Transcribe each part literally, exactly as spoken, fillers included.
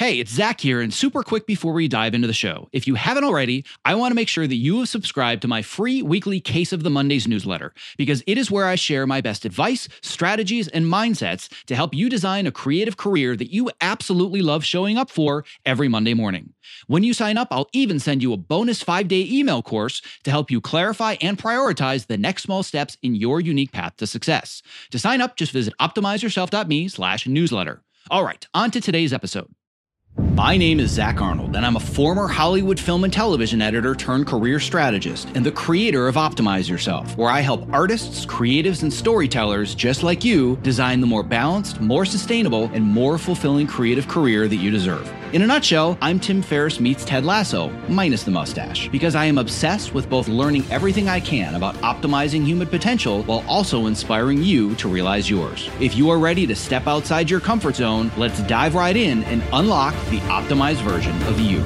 Hey, it's Zach here, and super quick before we dive into the show. If you haven't already, I want to make sure that you have subscribed to my free weekly Case of the Mondays newsletter, because it is where I share my best advice, strategies, and mindsets to help you design a creative career that you absolutely love showing up for every Monday morning. When you sign up, I'll even send you a bonus five-day email course to help you clarify and prioritize the next small steps in your unique path to success. To sign up, just visit optimizeyourself.me slash newsletter. All right, on to today's episode. My name is Zach Arnold, and I'm a former Hollywood film and television editor turned career strategist and the creator of Optimize Yourself, where I help artists, creatives, and storytellers just like you design the more balanced, more sustainable, and more fulfilling creative career that you deserve. In a nutshell, I'm Tim Ferriss meets Ted Lasso, minus the mustache, because I am obsessed with both learning everything I can about optimizing human potential while also inspiring you to realize yours. If you are ready to step outside your comfort zone, let's dive right in and unlock the optimized version of you.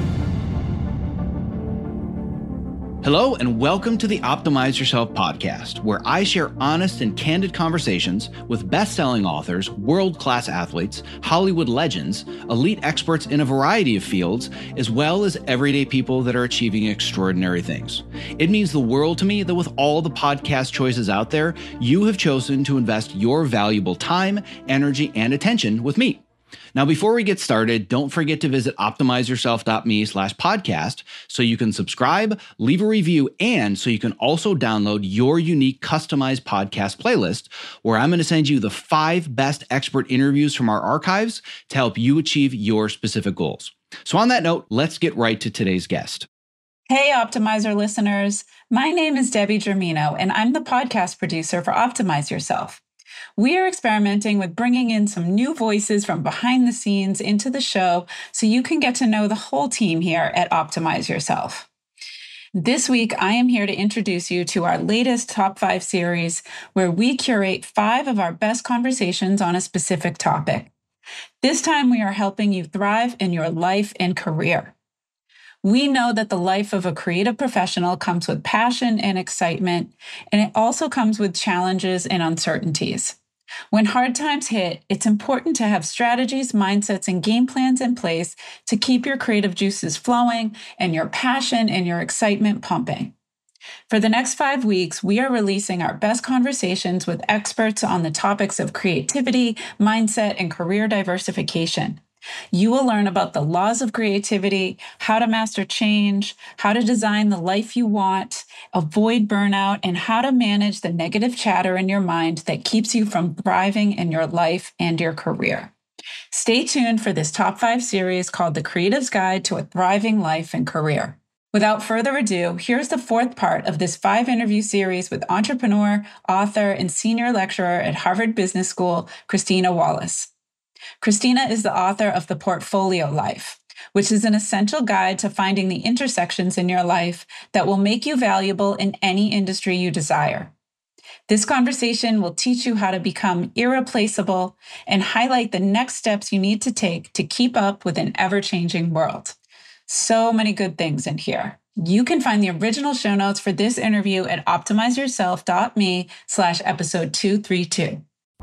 Hello, and welcome to the Optimize Yourself podcast, where I share honest and candid conversations with best-selling authors, world-class athletes, Hollywood legends, elite experts in a variety of fields, as well as everyday people that are achieving extraordinary things. It means the world to me that with all the podcast choices out there, you have chosen to invest your valuable time, energy, and attention with me. Now, before we get started, don't forget to visit optimizeyourself.me slash podcast so you can subscribe, leave a review, and so you can also download your unique customized podcast playlist, where I'm going to send you the five best expert interviews from our archives to help you achieve your specific goals. So on that note, let's get right to today's guest. Hey, Optimizer listeners. My name is Debbie Germino, and I'm the podcast producer for Optimize Yourself. We are experimenting with bringing in some new voices from behind the scenes into the show so you can get to know the whole team here at Optimize Yourself. This week, I am here to introduce you to our latest Top five series, where we curate five of our best conversations on a specific topic. This time, we are helping you thrive in your life and career. We know that the life of a creative professional comes with passion and excitement, and it also comes with challenges and uncertainties. When hard times hit, it's important to have strategies, mindsets, and game plans in place to keep your creative juices flowing and your passion and your excitement pumping. For the next five weeks, we are releasing our best conversations with experts on the topics of creativity, mindset, and career diversification. You will learn about the laws of creativity, how to master change, how to design the life you want, avoid burnout, and how to manage the negative chatter in your mind that keeps you from thriving in your life and your career. Stay tuned for this top five series called The Creative's Guide to a Thriving Life and Career. Without further ado, here's the fourth part of this five interview series with entrepreneur, author, and senior lecturer at Harvard Business School, Christina Wallace. Christina is the author of The Portfolio Life, which is an essential guide to finding the intersections in your life that will make you valuable in any industry you desire. This conversation will teach you how to become irreplaceable and highlight the next steps you need to take to keep up with an ever-changing world. So many good things in here. You can find the original show notes for this interview at optimizeyourself.me slash episode 232.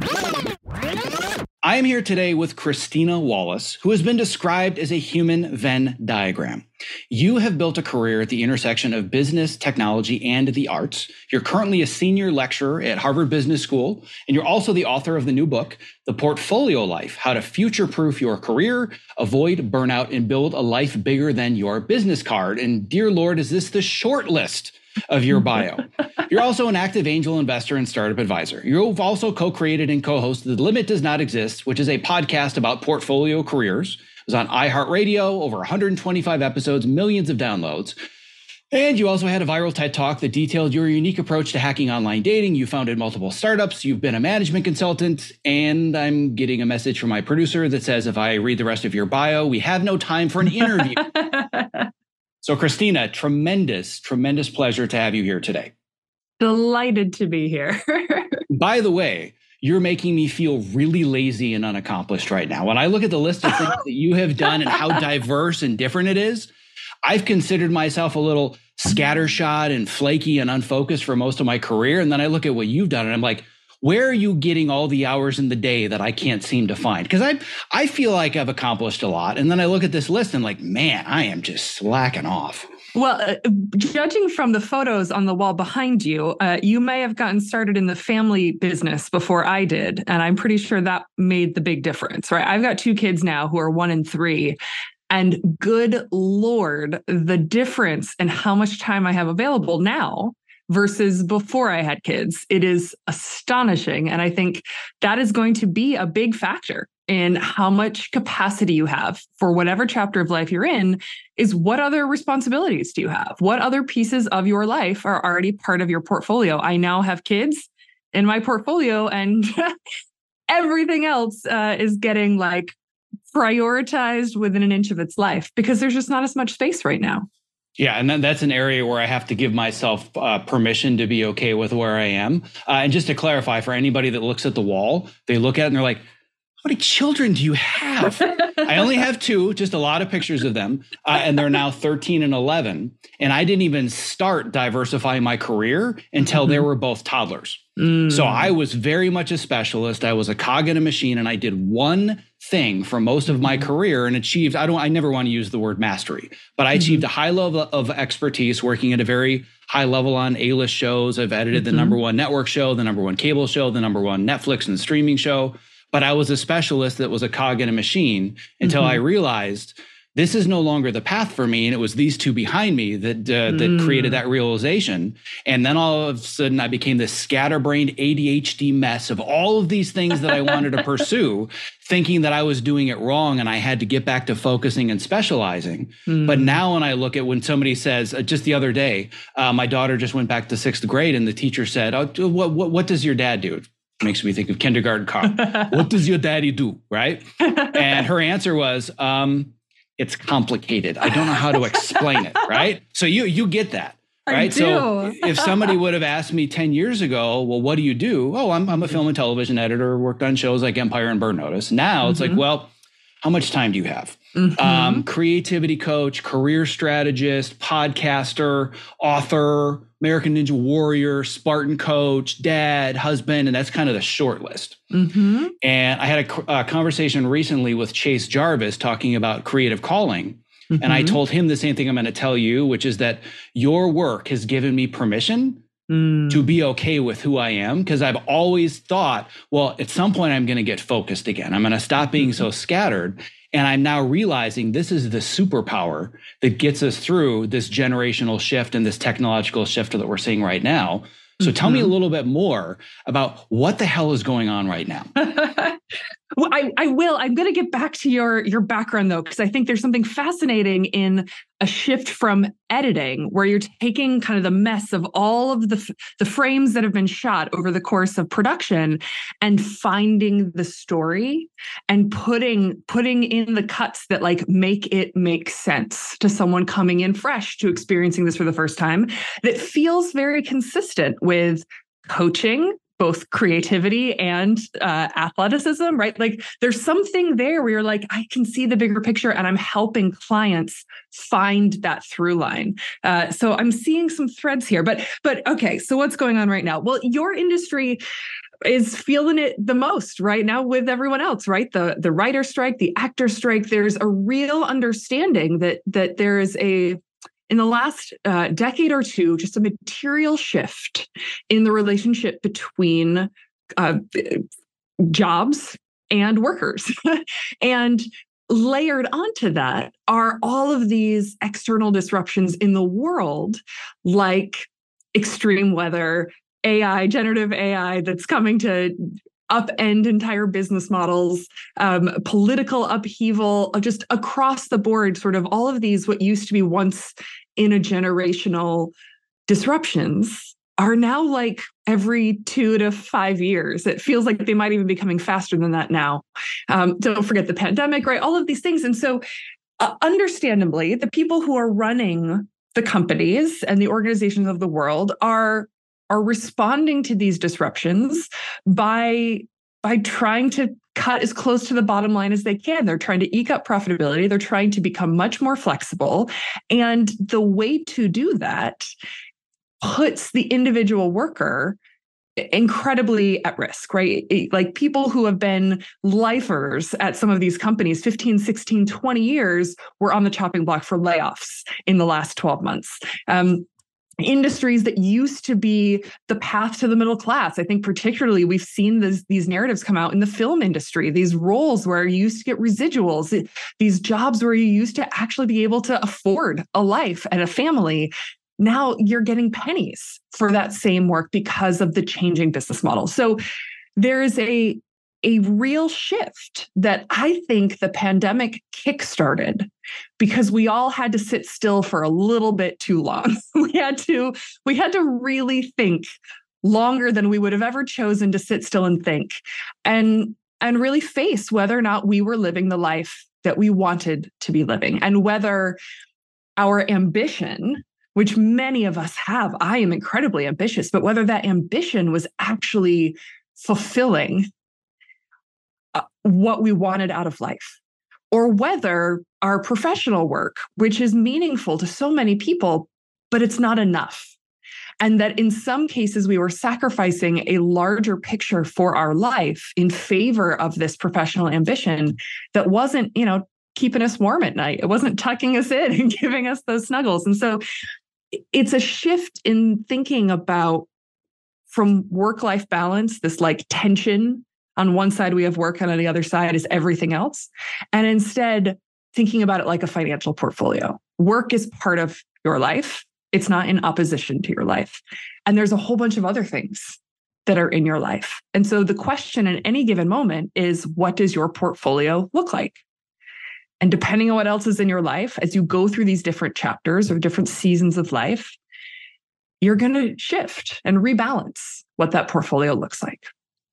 I am here today with Christina Wallace, who has been described as a human Venn diagram. You have built a career at the intersection of business, technology, and the arts. You're currently a senior lecturer at Harvard Business School, and you're also the author of the new book, The Portfolio Life: How to Future-Proof Your Career, Avoid Burnout, and Build a Life Bigger Than Your Business Card. And dear Lord, is this the short list of your bio? You're also an active angel investor and startup advisor. You've also co-created and co-hosted The Limit Does Not Exist, which is a podcast about portfolio careers. It was on iHeartRadio, over one hundred twenty-five episodes, millions of downloads. And you also had a viral TED Talk that detailed your unique approach to hacking online dating. You founded multiple startups. You've been a management consultant. And I'm getting a message from my producer that says, if I read the rest of your bio, we have no time for an interview. So Christina, tremendous, tremendous pleasure to have you here today. Delighted to be here. By the way, you're making me feel really lazy and unaccomplished right now. When I look at the list of things that you have done and how diverse and different it is, I've considered myself a little scattershot and flaky and unfocused for most of my career. And then I look at what you've done and I'm like, where are you getting all the hours in the day that I can't seem to find? Because I I feel like I've accomplished a lot. And then I look at this list and like, man, I am just slacking off. Well, uh, judging from the photos on the wall behind you, uh, you may have gotten started in the family business before I did. And I'm pretty sure that made the big difference, right? I've got two kids now who are one and three. And good Lord, the difference in how much time I have available now versus before I had kids, it is astonishing. And I think that is going to be a big factor in how much capacity you have for whatever chapter of life you're in. Is what other responsibilities do you have? What other pieces of your life are already part of your portfolio? I now have kids in my portfolio, and everything else uh, is getting like prioritized within an inch of its life because there's just not as much space right now. Yeah, and then that's an area where I have to give myself uh, permission to be okay with where I am. Uh, and just to clarify, for anybody that looks at the wall, they look at it and they're like, how many children do you have? I only have two, just a lot of pictures of them. Uh, and they're now thirteen and eleven. And I didn't even start diversifying my career until mm-hmm. they were both toddlers. Mm. So I was very much a specialist. I was a cog in a machine, and I did one thing for most of my career and achieved, I don't, I never want to use the word mastery, but I achieved mm-hmm. a high level of expertise working at a very high level on A-list shows. I've edited mm-hmm. the number one network show, the number one cable show, the number one Netflix and streaming show. But I was a specialist that was a cog in a machine until mm-hmm. I realized this is no longer the path for me. And it was these two behind me that uh, that mm. created that realization. And then all of a sudden I became this scatterbrained A D H D mess of all of these things that I wanted to pursue, thinking that I was doing it wrong and I had to get back to focusing and specializing. Mm. But now when I look at when somebody says, uh, just the other day, uh, my daughter just went back to sixth grade and the teacher said, oh, what, what, what does your dad do? Makes me think of kindergarten cop. What does your daddy do, right? And her answer was, um, it's complicated. I don't know how to explain it, right? So you you get that, right? I do. So if somebody would have asked me ten years ago, well, what do you do? Oh, I'm, I'm a film and television editor, worked on shows like Empire and Burn Notice. Now it's mm-hmm. like, well, how much time do you have? Mm-hmm. Um, creativity coach, career strategist, podcaster, author, American Ninja Warrior, Spartan coach, dad, husband, and that's kind of the short list. Mm-hmm. And I had a, a conversation recently with Chase Jarvis talking about creative calling. Mm-hmm. And I told him the same thing I'm going to tell you, which is that your work has given me permission mm. to be okay with who I am, because I've always thought, well, at some point I'm going to get focused again. I'm going to stop being mm-hmm. so scattered. And I'm now realizing this is the superpower that gets us through this generational shift and this technological shift that we're seeing right now. So mm-hmm. tell me a little bit more about what the hell is going on right now. Well, I, I will. I'm going to get back to your, your background, though, because I think there's something fascinating in a shift from editing, where you're taking kind of the mess of all of the, the frames that have been shot over the course of production and finding the story and putting, putting in the cuts that like make it make sense to someone coming in fresh to experiencing this for the first time, that feels very consistent with coaching, both creativity and uh, athleticism, right? Like there's something there where you're like, I can see the bigger picture and I'm helping clients find that through line. Uh, so I'm seeing some threads here, but, but okay, so what's going on right now? Well, your industry is feeling it the most right now with everyone else, right? The, the writer strike, the actor strike, there's a real understanding that, that there is a, in the last uh, decade or two, just a material shift in the relationship between uh, jobs and workers. And layered onto that are all of these external disruptions in the world, like extreme weather, A I, generative A I that's coming to upend entire business models, um, political upheaval, just across the board, sort of all of these, what used to be once in a generational disruptions are now like every two to five years. It feels like they might even be coming faster than that now. Um, don't forget the pandemic, right? All of these things. And so uh, understandably, the people who are running the companies and the organizations of the world are are responding to these disruptions by, by trying to cut as close to the bottom line as they can. They're trying to eke up profitability. They're trying to become much more flexible. And the way to do that puts the individual worker incredibly at risk, right? Like people who have been lifers at some of these companies, fifteen, sixteen, twenty years, were on the chopping block for layoffs in the last twelve months. Um, Industries that used to be the path to the middle class. I think particularly we've seen this, these narratives come out in the film industry, these roles where you used to get residuals, these jobs where you used to actually be able to afford a life and a family. Now you're getting pennies for that same work because of the changing business model. So there is a, a real shift that I think the pandemic kickstarted because we all had to sit still for a little bit too long. we had to, we had to really think longer than we would have ever chosen to sit still and think, and, and really face whether or not we were living the life that we wanted to be living, and whether our ambition, which many of us have, I am incredibly ambitious, but whether that ambition was actually fulfilling uh, what we wanted out of life, or whether our professional work, which is meaningful to so many people, but it's not enough. And that in some cases, we were sacrificing a larger picture for our life in favor of this professional ambition that wasn't, you know, keeping us warm at night. It wasn't tucking us in and giving us those snuggles. And so it's a shift in thinking about, from work-life balance, this like tension. On one side, we have work, and on the other side is everything else. And instead, thinking about it like a financial portfolio. Work is part of your life. It's not in opposition to your life. And there's a whole bunch of other things that are in your life. And so the question in any given moment is, what does your portfolio look like? And depending on what else is in your life, as you go through these different chapters or different seasons of life, you're going to shift and rebalance what that portfolio looks like.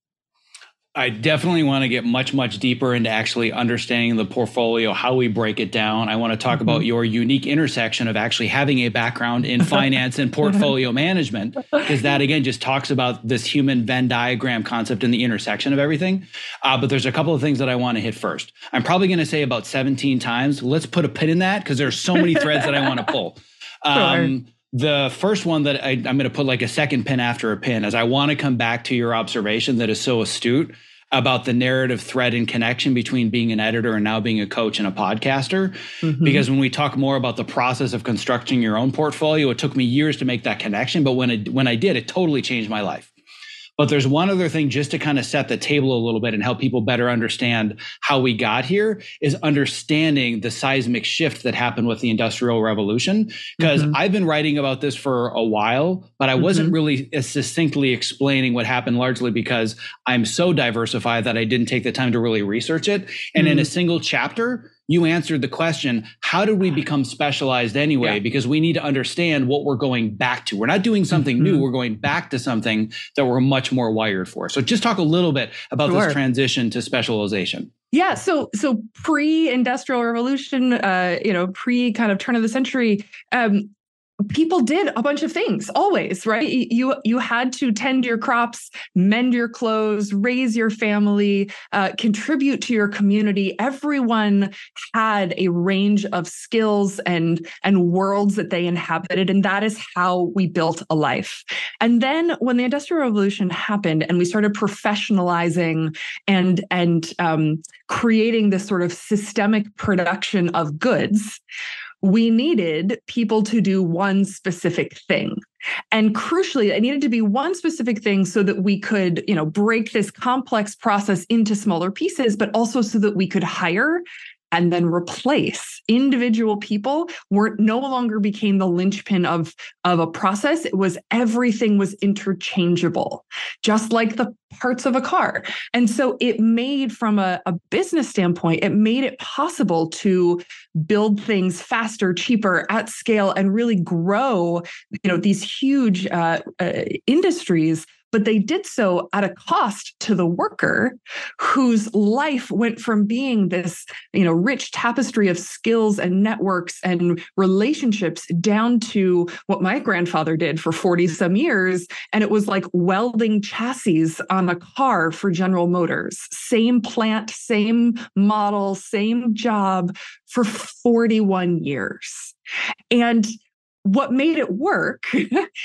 I definitely want to get much, much deeper into actually understanding the portfolio, how we break it down. I want to talk mm-hmm. about your unique intersection of actually having a background in finance and portfolio management, because that, again, just talks about this human Venn diagram concept and the intersection of everything. Uh, but there's a couple of things that I want to hit first. I'm probably going to say about seventeen times. Let's put a pin in that because there's so many threads that I want to pull. Um, sure. The first one that I, I'm going to put like a second pin after a pin is I want to come back to your observation that is so astute about the narrative thread and connection between being an editor and now being a coach and a podcaster. Mm-hmm. Because when we talk more about the process of constructing your own portfolio, it took me years to make that connection. But when it, when I did, it totally changed my life. But there's one other thing just to kind of set the table a little bit and help people better understand how we got here is understanding the seismic shift that happened with the Industrial Revolution. Because mm-hmm. I've been writing about this for a while, but I wasn't mm-hmm. really succinctly explaining what happened, largely because I'm so diversified that I didn't take the time to really research it. And mm-hmm. in a single chapter, you answered the question, how did we become specialized anyway? Yeah. Because we need to understand what we're going back to. We're not doing something mm-hmm. new. We're going back to something that we're much more wired for. So just talk a little bit about sure. this transition to specialization. Yeah. So, so pre-industrial revolution, uh, you know, pre kind of turn of the century, um, people did a bunch of things always, right? You, you had to tend your crops, mend your clothes, raise your family, uh, contribute to your community. Everyone had a range of skills and, and worlds that they inhabited. And that is how we built a life. And then when the Industrial Revolution happened and we started professionalizing and, and um, creating this sort of systemic production of goods, we needed people to do one specific thing. And crucially, it needed to be one specific thing so that we could, you know, break this complex process into smaller pieces, but also so that we could hire and then replace individual people were no longer became the linchpin of, of a process. It was everything was interchangeable, just like the parts of a car. And so it made, from a, a business standpoint, it made it possible to build things faster, cheaper, at scale, and really grow, you know, these huge uh, uh, industries. But they did so at a cost to the worker, whose life went from being this, you know, rich tapestry of skills and networks and relationships down to what my grandfather did for forty some years. And it was like welding chassis on a car for General Motors. Same plant, same model, same job for forty-one years. And what made it work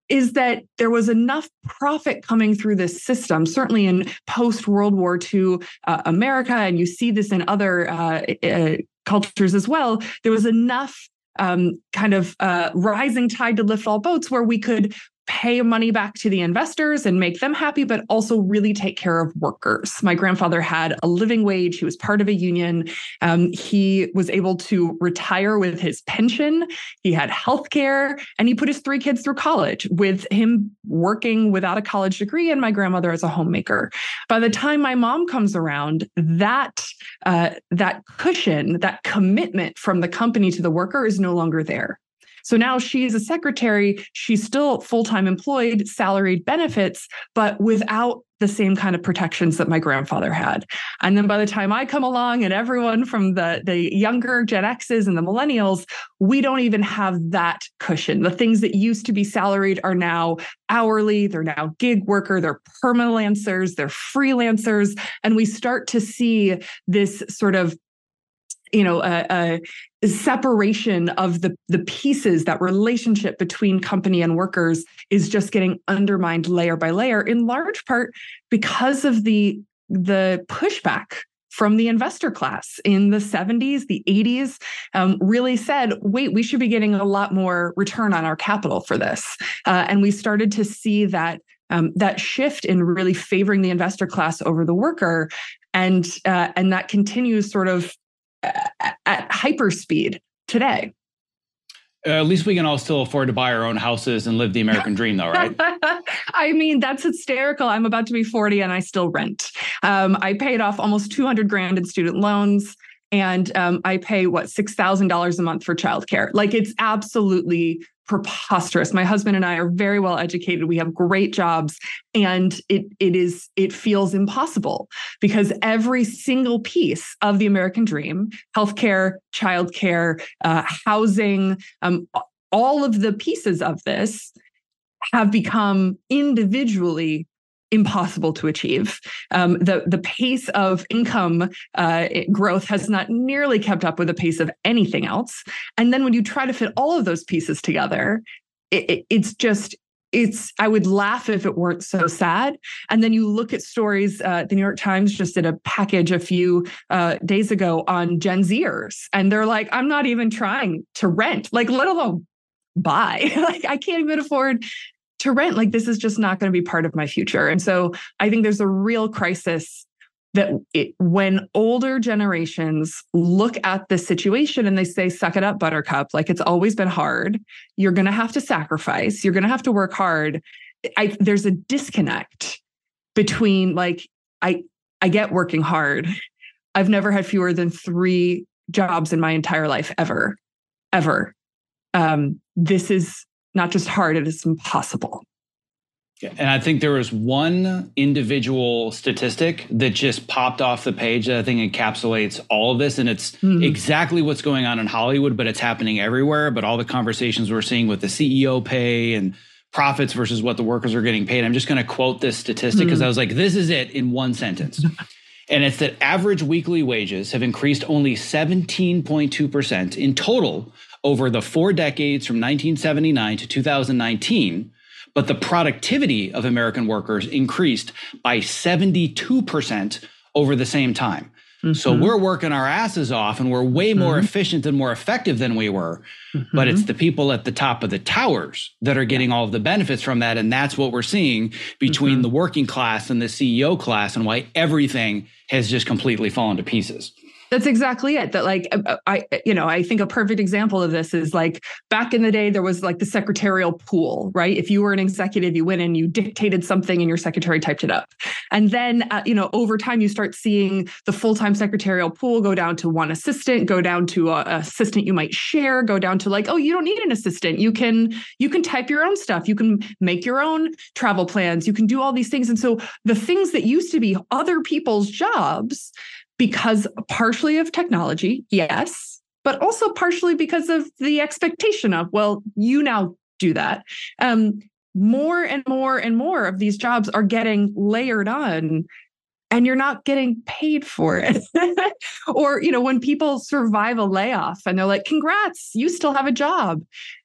is that there was enough profit coming through this system, certainly in post-World War Two uh, America, and you see this in other uh, uh, cultures as well. There was enough um, kind of uh, rising tide to lift all boats where we could pay money back to the investors and make them happy, but also really take care of workers. My grandfather had a living wage. He was part of a union. Um, he was able to retire with his pension. He had health care, and he put his three kids through college with him working without a college degree and my grandmother as a homemaker. By the time my mom comes around, that, uh, that cushion, that commitment from the company to the worker is no longer there. So now she's a secretary, she's still full-time employed, salaried benefits, but without the same kind of protections that my grandfather had. And then by the time I come along and everyone from the, the younger Gen X's and the millennials, we don't even have that cushion. The things that used to be salaried are now hourly, they're now gig worker, they're permalancers, they're freelancers. And we start to see this sort of you know, a, a separation of the, the pieces, that relationship between company and workers is just getting undermined layer by layer, in large part because of the, the pushback from the investor class in the seventies, the eighties, um, really said, wait, we should be getting a lot more return on our capital for this. Uh, and we started to see that um, that shift in really favoring the investor class over the worker. And, uh, and that continues sort of at hyperspeed today. Uh, at least we can all still afford to buy our own houses and live the American dream, though, right? I mean, that's hysterical. I'm about to be forty and I still rent. Um, I paid off almost two hundred grand in student loans, and um, I pay, what, six thousand dollars a month for childcare. Like, it's absolutely preposterous. My husband and I are very well educated. We have great jobs, and it it is it feels impossible because every single piece of the American dream, healthcare, childcare, uh, housing, um, all of the pieces of this have become individually impossible to achieve. Um, the, the pace of income uh, growth has not nearly kept up with the pace of anything else. And then when you try to fit all of those pieces together, it, it, it's just, it's, I would laugh if it weren't so sad. And then you look at stories, uh, the New York Times just did a package a few uh, days ago on Gen Zers. And they're like, I'm not even trying to rent, like, let alone buy. Like, I can't even afford to rent. Like, this is just not going to be part of my future. And so I think there's a real crisis that it, when older generations look at this situation and they say, suck it up, buttercup, like, it's always been hard. You're going to have to sacrifice. You're going to have to work hard. I, there's a disconnect between, like, I, I get working hard. I've never had fewer than three jobs in my entire life, ever, ever. Um, this is not just hard, it is impossible. And I think there was one individual statistic that just popped off the page that I think encapsulates all of this. And it's mm-hmm. exactly what's going on in Hollywood, but it's happening everywhere. But all the conversations we're seeing with the C E O pay and profits versus what the workers are getting paid. I'm just going to quote this statistic because mm-hmm. I was like, this is it in one sentence. And it's that average weekly wages have increased only seventeen point two percent in total over the four decades from nineteen seventy-nine to two thousand nineteen, but the productivity of American workers increased by seventy-two percent over the same time. Mm-hmm. So we're working our asses off and we're way more mm-hmm. efficient and more effective than we were, mm-hmm. but it's the people at the top of the towers that are getting all of the benefits from that. And that's what we're seeing between mm-hmm. the working class and the C E O class, and why everything has just completely fallen to pieces. That's exactly it. That, like, I, you know, I think a perfect example of this is, like, back in the day, there was like the secretarial pool, right? If you were an executive, you went in, you dictated something and your secretary typed it up. And then, uh, you know, over time, you start seeing the full-time secretarial pool go down to one assistant, go down to a, a assistant you might share, go down to, like, oh, you don't need an assistant. You can, you can type your own stuff. You can make your own travel plans. You can do all these things. And so the things that used to be other people's jobs, because partially of technology, yes, but also partially because of the expectation of, well, you now do that. Um, more and more and more of these jobs are getting layered on, and you're not getting paid for it. Or, you know, when people survive a layoff and they're like, congrats, you still have a job.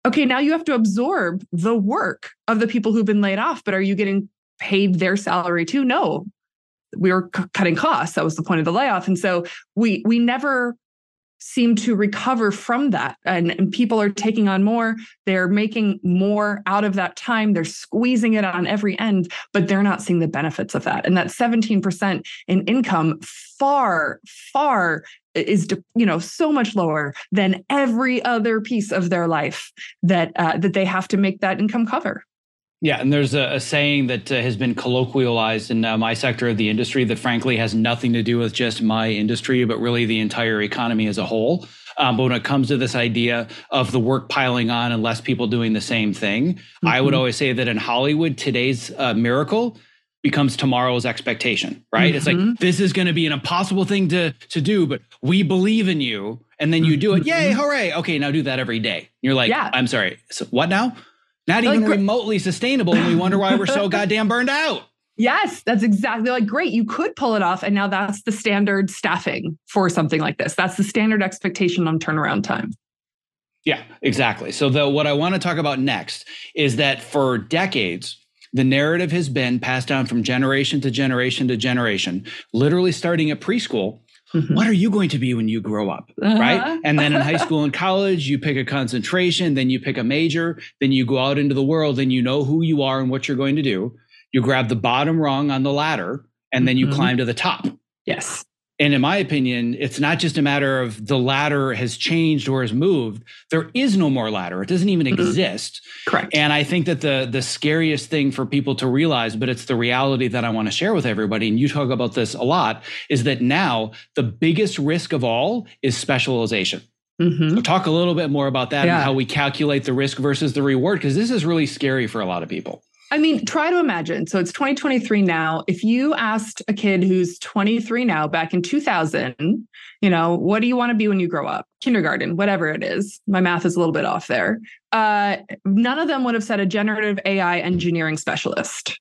Okay, now you have to absorb the work of the people who've been laid off, but are you getting paid their salary too? No, we were c- cutting costs. That was the point of the layoff. And so we we never seem to recover from that. And, and people are taking on more. They're making more out of that time. They're squeezing it on every end, but they're not seeing the benefits of that. And that seventeen percent in income far, far is, you know, so much lower than every other piece of their life that uh, that they have to make that income cover. Yeah, and there's a, a saying that uh, has been colloquialized in uh, my sector of the industry that frankly has nothing to do with just my industry, but really the entire economy as a whole. Um, but when it comes to this idea of the work piling on and less people doing the same thing, mm-hmm. I would always say that in Hollywood, today's uh, miracle becomes tomorrow's expectation, right? Mm-hmm. It's like, this is going to be an impossible thing to, to do, but we believe in you. And then you do it. Yay, hooray. Okay, now do that every day. You're like, yeah. I'm sorry, so what now? Not even like, remotely sustainable, and we wonder why we're so goddamn burned out. Yes, that's exactly like, great. You could pull it off. And now that's the standard staffing for something like this. That's the standard expectation on turnaround time. Yeah, exactly. So the, what I want to talk about next is that for decades, the narrative has been passed down from generation to generation to generation, literally starting at preschool. Mm-hmm. What are you going to be when you grow up, uh-huh. right? And then in high school and college, you pick a concentration, then you pick a major, then you go out into the world and you know who you are and what you're going to do. You grab the bottom rung on the ladder and then you mm-hmm. climb to the top. Yes. And in my opinion, it's not just a matter of the ladder has changed or has moved. There is no more ladder. It doesn't even mm-hmm. exist. Correct. And I think that the, the scariest thing for people to realize, but it's the reality that I want to share with everybody, and you talk about this a lot, is that now the biggest risk of all is specialization. Mm-hmm. So talk a little bit more about that yeah. and how we calculate the risk versus the reward, because this is really scary for a lot of people. I mean, try to imagine. So it's twenty twenty-three now. If you asked a kid who's twenty-three now, back in two thousand, you know, what do you want to be when you grow up? Kindergarten, whatever it is. My math is a little bit off there. Uh, none of them would have said a generative A I engineering specialist,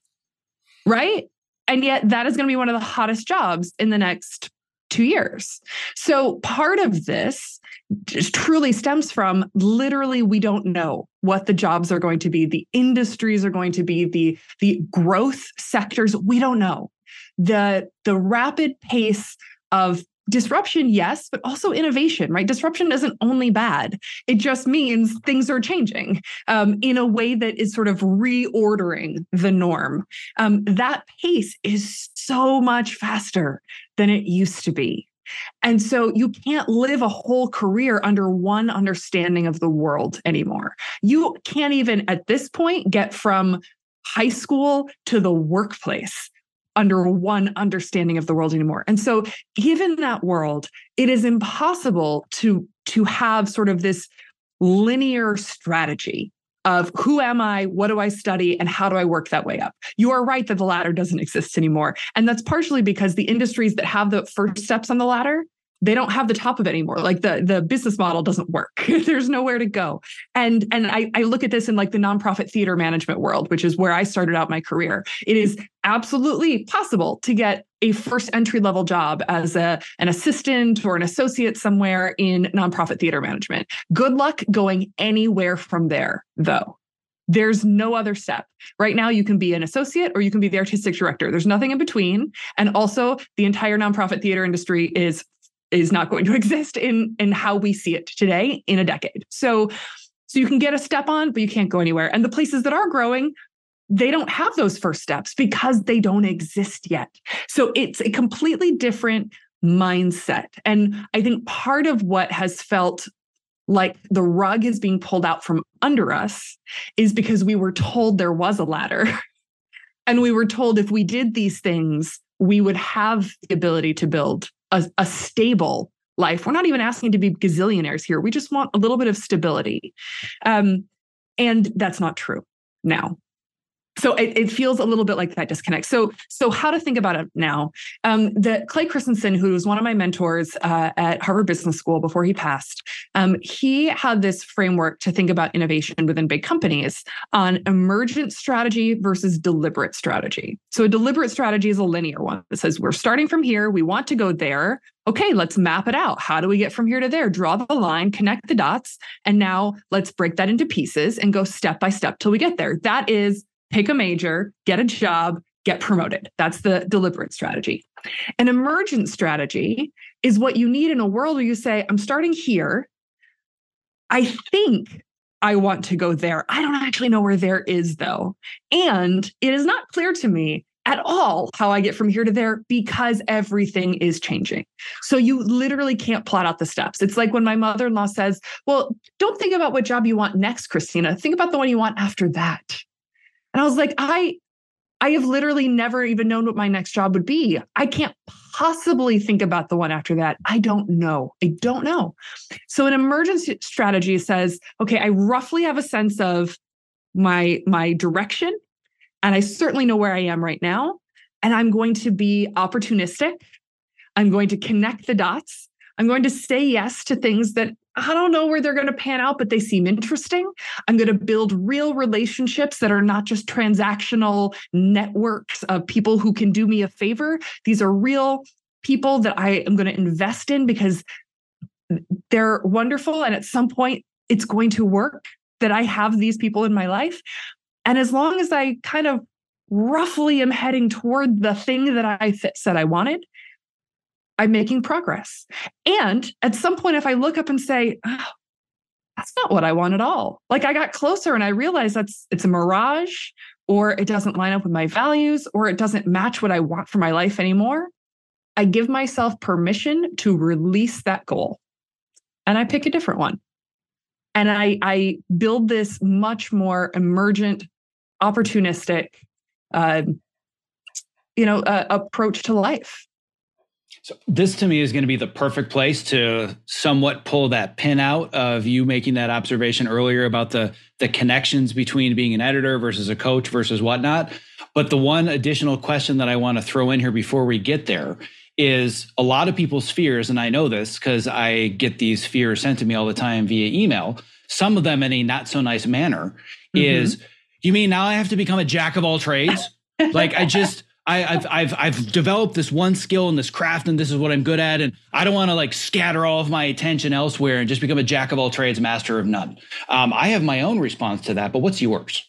right? And yet that is going to be one of the hottest jobs in the next two years. So part of this truly stems from literally, we don't know what the jobs are going to be, the industries are going to be, the, the growth sectors, we don't know. The, the rapid pace of disruption, yes, but also innovation, right? Disruption isn't only bad. It just means things are changing um, in a way that is sort of reordering the norm. Um, that pace is so much faster than it used to be. And so you can't live a whole career under one understanding of the world anymore. You can't even at this point get from high school to the workplace under one understanding of the world anymore. And so given that world, it is impossible to, to have sort of this linear strategy of who am I, what do I study, and how do I work that way up? You are right that the ladder doesn't exist anymore. And that's partially because the industries that have the first steps on the ladder, they don't have the top of it anymore. Like the, the business model doesn't work. There's nowhere to go. And, and I, I look at this in like the nonprofit theater management world, which is where I started out my career. It is absolutely possible to get a first entry level job as a, an assistant or an associate somewhere in nonprofit theater management. Good luck going anywhere from there, though. There's no other step. Right now, you can be an associate or you can be the artistic director. There's nothing in between. And also, the entire nonprofit theater industry is is not going to exist in, in how we see it today in a decade. So, so you can get a step on, but you can't go anywhere. And the places that are growing, they don't have those first steps because they don't exist yet. So it's a completely different mindset. And I think part of what has felt like the rug is being pulled out from under us is because we were told there was a ladder. And we were told if we did these things, we would have the ability to build a, a stable life. We're not even asking to be gazillionaires here. We just want a little bit of stability. Um, and that's not true now. So it, it feels a little bit like that disconnect. So, so how to think about it now? Um, the Clay Christensen, who was one of my mentors uh, at Harvard Business School before he passed, um, he had this framework to think about innovation within big companies on emergent strategy versus deliberate strategy. So a deliberate strategy is a linear one that says, we're starting from here, we want to go there. Okay, let's map it out. How do we get from here to there? Draw the line, connect the dots, and now let's break that into pieces and go step by step till we get there. That is pick a major, get a job, get promoted. That's the deliberate strategy. An emergent strategy is what you need in a world where you say, I'm starting here. I think I want to go there. I don't actually know where there is, though. And it is not clear to me at all how I get from here to there because everything is changing. So you literally can't plot out the steps. It's like when my mother-in-law says, well, don't think about what job you want next, Christina. Think about the one you want after that. And I was like, I, I have literally never even known what my next job would be. I can't possibly think about the one after that. I don't know. I don't know. So an emergency strategy says, okay, I roughly have a sense of my, my direction, and I certainly know where I am right now. And I'm going to be opportunistic. I'm going to connect the dots. I'm going to say yes to things that I don't know where they're going to pan out, but they seem interesting. I'm going to build real relationships that are not just transactional networks of people who can do me a favor. These are real people that I am going to invest in because they're wonderful. And at some point, it's going to work that I have these people in my life. And as long as I kind of roughly am heading toward the thing that I th- said I wanted, I'm making progress. And at some point, if I look up and say, oh, that's not what I want at all. Like I got closer and I realized that's it's a mirage, or it doesn't line up with my values, or it doesn't match what I want for my life anymore. I give myself permission to release that goal. And I pick a different one. And I, I build this much more emergent, opportunistic, uh, you know, uh, approach to life. So this to me is going to be the perfect place to somewhat pull that pin out of you making that observation earlier about the, the connections between being an editor versus a coach versus whatnot. But the one additional question that I want to throw in here before we get there is a lot of people's fears, and I know this because I get these fears sent to me all the time via email, some of them in a not so nice manner, mm-hmm. is, you mean now I have to become a jack of all trades? Like I just... I, I've I've I've developed this one skill in this craft, and this is what I'm good at, and I don't want to like scatter all of my attention elsewhere and just become a jack of all trades, master of none. Um, I have my own response to that, but what's yours?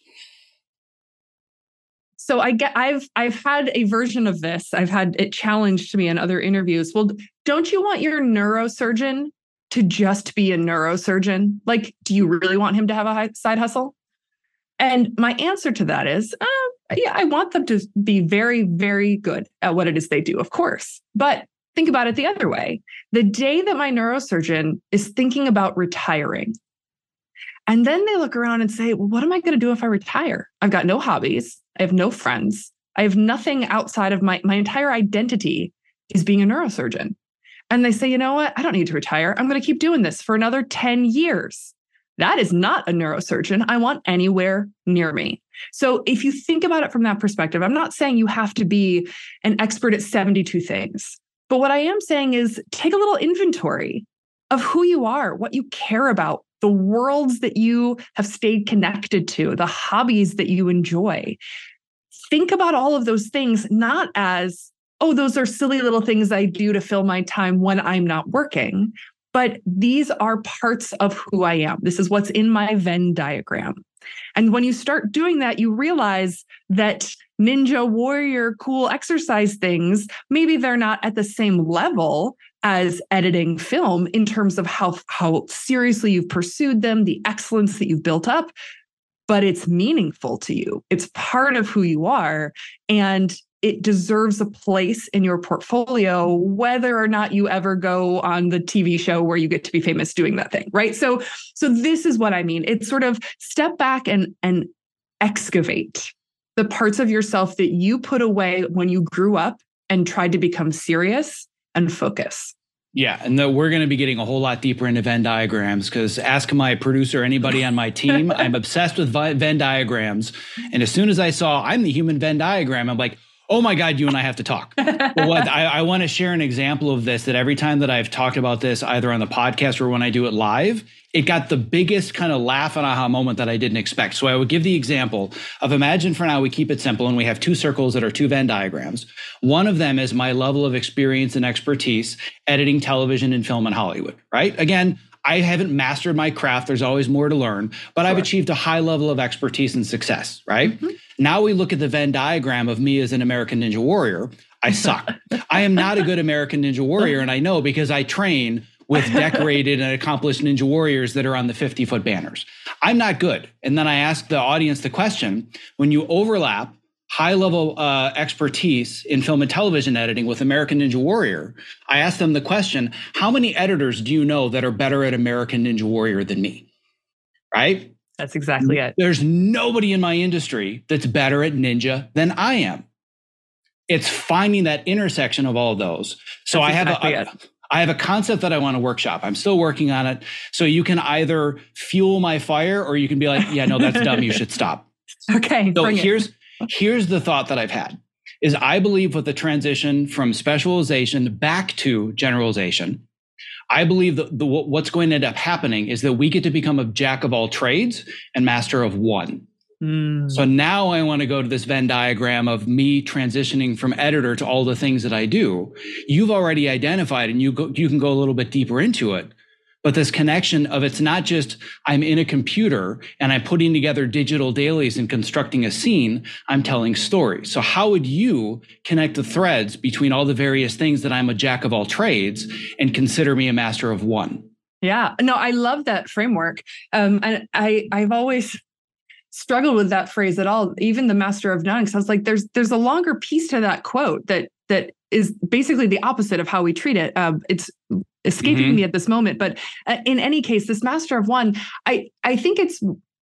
So I get I've I've had a version of this. I've had it challenged to me in other interviews. Well, don't you want your neurosurgeon to just be a neurosurgeon? Like, do you really want him to have a side hustle? And my answer to that is, uh, yeah, I want them to be very, very good at what it is they do, of course. But think about it the other way. The day that my neurosurgeon is thinking about retiring, and then they look around and say, well, what am I going to do if I retire? I've got no hobbies. I have no friends. I have nothing outside of my, my entire identity is being a neurosurgeon. And they say, you know what? I don't need to retire. I'm going to keep doing this for another ten years. That is not a neurosurgeon I want anywhere near me. So if you think about it from that perspective, I'm not saying you have to be an expert at seventy-two things. But what I am saying is take a little inventory of who you are, what you care about, the worlds that you have stayed connected to, the hobbies that you enjoy. Think about all of those things, not as, oh, those are silly little things I do to fill my time when I'm not working. But these are parts of who I am. This is what's in my Venn diagram. And when you start doing that, you realize that ninja warrior cool exercise things, maybe they're not at the same level as editing film in terms of how, how seriously you've pursued them, the excellence that you've built up, but it's meaningful to you. It's part of who you are. And it deserves a place in your portfolio, whether or not you ever go on the T V show where you get to be famous doing that thing, right? So, so this is what I mean. It's sort of step back and, and excavate the parts of yourself that you put away when you grew up and tried to become serious and focus. Yeah, and the, we're going to be getting a whole lot deeper into Venn diagrams because ask my producer, anybody on my team, I'm obsessed with Venn diagrams. And as soon as I saw I'm the human Venn diagram, I'm like, oh my God, you and I have to talk. But what I, I want to share an example of this, that every time that I've talked about this, either on the podcast or when I do it live, it got the biggest kind of laugh and aha moment that I didn't expect. So I would give the example of, imagine for now, we keep it simple and we have two circles that are two Venn diagrams. One of them is my level of experience and expertise editing television and film in Hollywood, right? Again, I haven't mastered my craft. There's always more to learn, but sure. I've achieved a high level of expertise and success, right? Mm-hmm. Now we look at the Venn diagram of me as an American Ninja Warrior. I suck. I am not a good American Ninja Warrior, and I know because I train with decorated and accomplished Ninja Warriors that are on the fifty-foot banners. I'm not good. And then I ask the audience the question, when you overlap high-level uh, expertise in film and television editing with American Ninja Warrior, I ask them the question, how many editors do you know that are better at American Ninja Warrior than me, right? That's exactly it. There's nobody in my industry that's better at Ninja than I am. It's finding that intersection of all of those. So that's I have exactly a, a I have a concept that I want to workshop. I'm still working on it. So you can either fuel my fire or you can be like, yeah, no, that's dumb. You should stop. Okay. So bring here's it. here's the thought that I've had is I believe with the transition from specialization back to generalization, I believe that the, what's going to end up happening is that we get to become a jack of all trades and master of one. Mm. So now I want to go to this Venn diagram of me transitioning from editor to all the things that I do. You've already identified, and you go, you can go a little bit deeper into it. But this connection of it's not just I'm in a computer and I'm putting together digital dailies and constructing a scene, I'm telling stories. So how would you connect the threads between all the various things that I'm a jack of all trades and consider me a master of one? Yeah, no, I love that framework. Um, and I, I've always struggled with that phrase at all, even the master of none. Because I was like, there's there's a longer piece to that quote that that is basically the opposite of how we treat it. Um, it's escaping mm-hmm. me at this moment. But uh, in any case, this master of one, I, I think it's,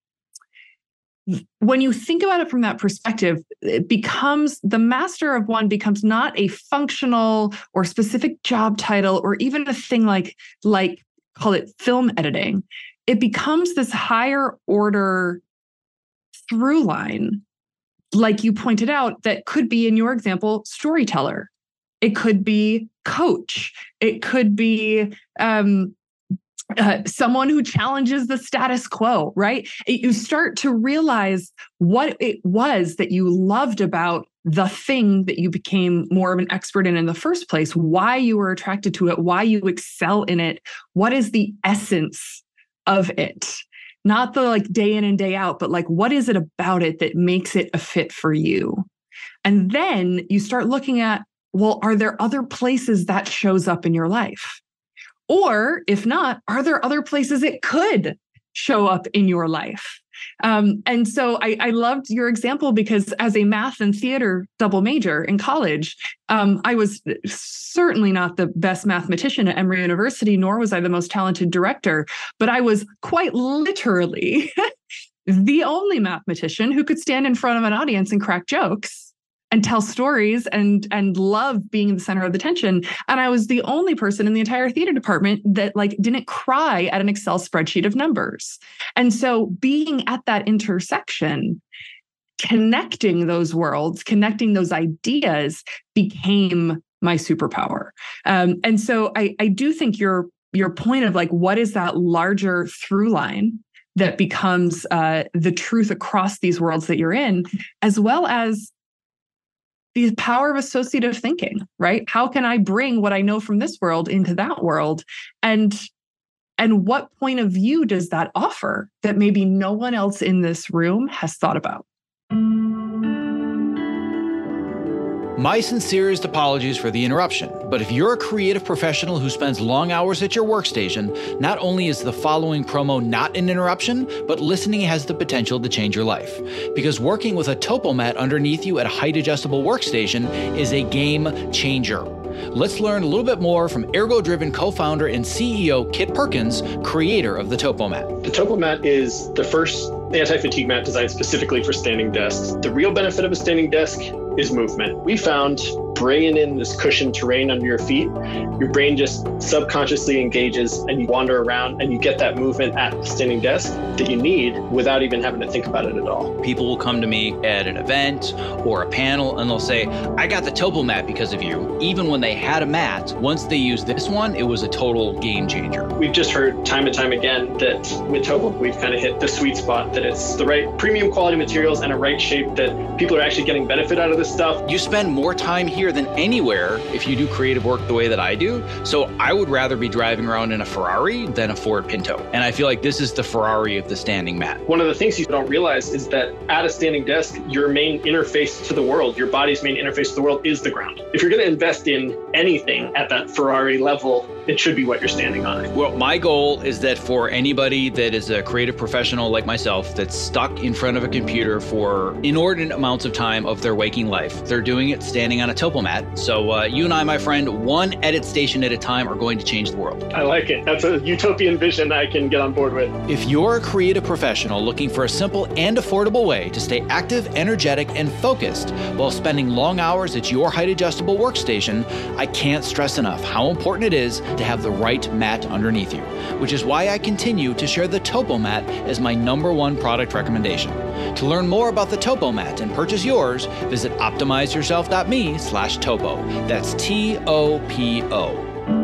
when you think about it from that perspective, it becomes, the master of one becomes not a functional or specific job title, or even a thing like, like call it film editing. It becomes this higher order through line, like you pointed out, that could be, in your example, storyteller. It could be coach. It could be um, uh, someone who challenges the status quo, right? It, you start to realize what it was that you loved about the thing that you became more of an expert in in the first place, why you were attracted to it, why you excel in it, what is the essence of it? Not the like day in and day out, but like, what is it about it that makes it a fit for you? And then you start looking at, well, are there other places that shows up in your life? Or if not, are there other places it could show up in your life? Um, and so I, I loved your example because as a math and theater double major in college, um, I was certainly not the best mathematician at Emory University, nor was I the most talented director, but I was quite literally the only mathematician who could stand in front of an audience and crack jokes and tell stories and and love being the center of the attention. And I was the only person in the entire theater department that like didn't cry at an Excel spreadsheet of numbers. And so being at that intersection, connecting those worlds, connecting those ideas became my superpower. Um, and so I, I do think your your point of like, what is that larger through line that becomes uh, the truth across these worlds that you're in, as well as the power of associative thinking, right? How can I bring what I know from this world into that world? And, and what point of view does that offer that maybe no one else in this room has thought about? My sincerest apologies for the interruption, but if you're a creative professional who spends long hours at your workstation, not only is the following promo not an interruption, but listening has the potential to change your life. Because working with a Topomat underneath you at a height-adjustable workstation is a game changer. Let's learn a little bit more from Ergo-Driven co-founder and C E O Kit Perkins, creator of the Topomat. The Topomat is the first anti-fatigue mat designed specifically for standing desks. The real benefit of a standing desk is movement. We found bringing in this cushioned terrain under your feet, your brain just subconsciously engages and you wander around and you get that movement at the standing desk that you need without even having to think about it at all. People will come to me at an event or a panel and they'll say, I got the Topo mat because of you. Even when they had a mat, once they used this one, it was a total game changer. We've just heard time and time again that with Topo, we've kind of hit the sweet spot, that it's the right premium quality materials and a right shape, that people are actually getting benefit out of this stuff. You spend more time here than anywhere if you do creative work the way that I do. So I would rather be driving around in a Ferrari than a Ford Pinto. And I feel like this is the Ferrari of the standing mat. One of the things you don't realize is that at a standing desk, your main interface to the world, your body's main interface to the world is the ground. If you're going to invest in anything at that Ferrari level, it should be what you're standing on. Well, my goal is that for anybody that is a creative professional like myself that's stuck in front of a computer for inordinate amounts of time of their waking life, they're doing it standing on a Topo mat. So uh, you and I, my friend, one edit station at a time are going to change the world. I like it. That's a utopian vision I can get on board with. If you're a creative professional looking for a simple and affordable way to stay active, energetic, and focused while spending long hours at your height adjustable workstation, I can't stress enough how important it is to have the right mat underneath you, which is why I continue to share the Topo mat as my number one product recommendation. To learn more about the Topo mat and purchase yours, visit optimize yourself dot me slash topo. That's T O P O.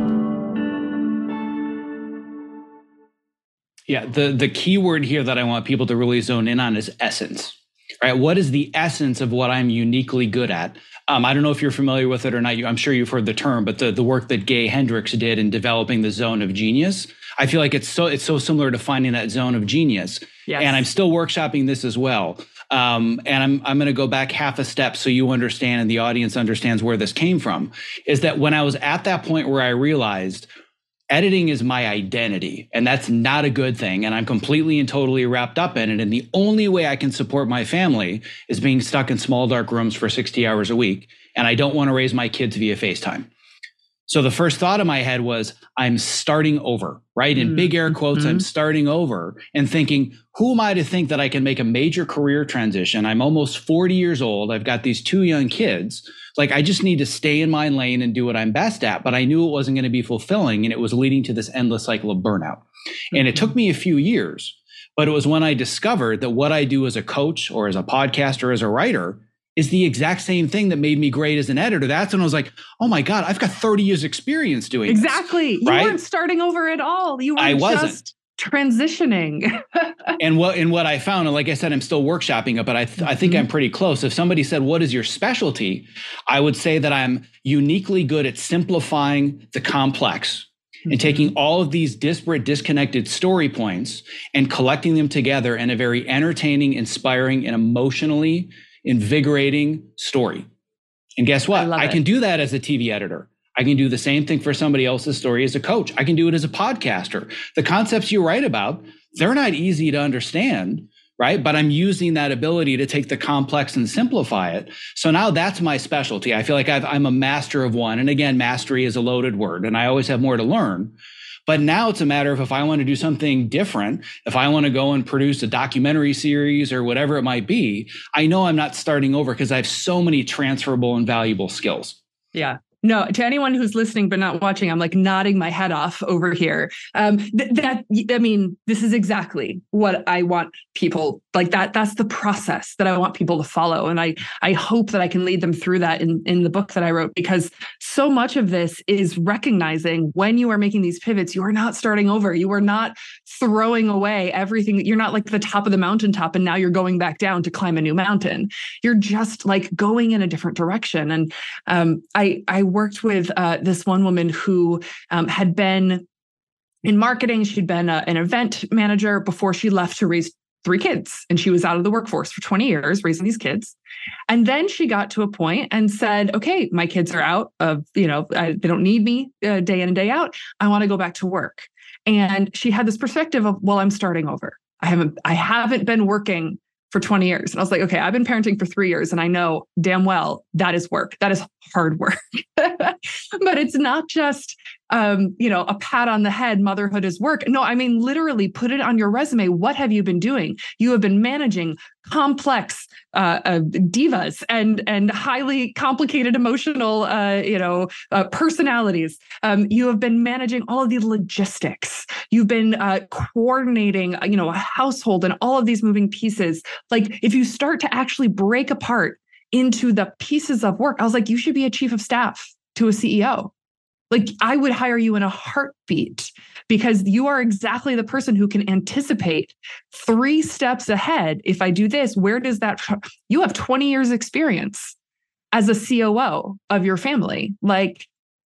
Yeah, the, the key word here that I want people to really zone in on is essence. Right? What is the essence of what I'm uniquely good at? Um, I don't know if you're familiar with it or not. I'm sure you've heard the term, but the, the work that Gay Hendricks did in developing the zone of genius, I feel like it's so it's so similar to finding that zone of genius. Yes. And I'm still workshopping this as well. Um, and I'm I'm going to go back half a step so you understand and the audience understands where this came from. Is that when I was at that point where I realized editing is my identity, and that's not a good thing. And I'm completely and totally wrapped up in it. And the only way I can support my family is being stuck in small, dark rooms for sixty hours a week. And I don't want to raise my kids via FaceTime. So the first thought in my head was, I'm starting over, right? In big air quotes, mm-hmm. I'm starting over and thinking, who am I to think that I can make a major career transition? I'm almost forty years old. I've got these two young kids. Like, I just need to stay in my lane and do what I'm best at. But I knew it wasn't going to be fulfilling, and it was leading to this endless cycle of burnout. Mm-hmm. And it took me a few years, but it was when I discovered that what I do as a coach or as a podcaster or as a writer is the exact same thing that made me great as an editor. That's when I was like, oh my God, I've got thirty years experience doing exactly. this. Right? You weren't starting over at all. You were I just wasn't. transitioning. and what and what I found, and like I said, I'm still workshopping it, but I th- I think mm-hmm. I'm pretty close. If somebody said, what is your specialty? I would say that I'm uniquely good at simplifying the complex mm-hmm. and taking all of these disparate, disconnected story points and collecting them together in a very entertaining, inspiring, and emotionally invigorating story. And guess what? I, I can do that as a T V editor. I can do the same thing for somebody else's story as a coach. I can do it as a podcaster. The concepts you write about, they're not easy to understand, right? But I'm using that ability to take the complex and simplify it. So now that's my specialty. I feel like I've, I'm a master of one. And again, mastery is a loaded word, and I always have more to learn. But now it's a matter of if I want to do something different, if I want to go and produce a documentary series or whatever it might be, I know I'm not starting over because I have so many transferable and valuable skills. Yeah. No, to anyone who's listening but not watching, I'm like nodding my head off over here. Um, th- that I mean, this is exactly what I want people like that. That's the process that I want people to follow, and I I hope that I can lead them through that in in the book that I wrote, because so much of this is recognizing when you are making these pivots, you are not starting over. You are not throwing away everything. You're not like the top of the mountaintop and now you're going back down to climb a new mountain. You're just like going in a different direction. And um, I I. worked with uh, this one woman who um, had been in marketing. She'd been a, an event manager before she left to raise three kids. And she was out of the workforce for twenty years raising these kids. And then she got to a point and said, okay, my kids are out of, you know, I, they don't need me uh, day in and day out. I want to go back to work. And she had this perspective of, well, I'm starting over. I haven't, I haven't been working for twenty years. And I was like, okay, I've been parenting for three years and I know damn well that is work. That is hard work. But it's not just um, you know, a pat on the head, motherhood is work. No, I mean, literally put it on your resume. What have you been doing? You have been managing complex uh, uh, divas and and highly complicated emotional, uh, you know, uh, personalities. Um, you have been managing all of the logistics. You've been uh, coordinating, you know, a household and all of these moving pieces. Like if you start to actually break apart into the pieces of work, I was like, you should be a chief of staff to a C E O. Like I would hire you in a heartbeat because you are exactly the person who can anticipate three steps ahead. If I do this, where does that, you have twenty years experience as a C O O of your family. Like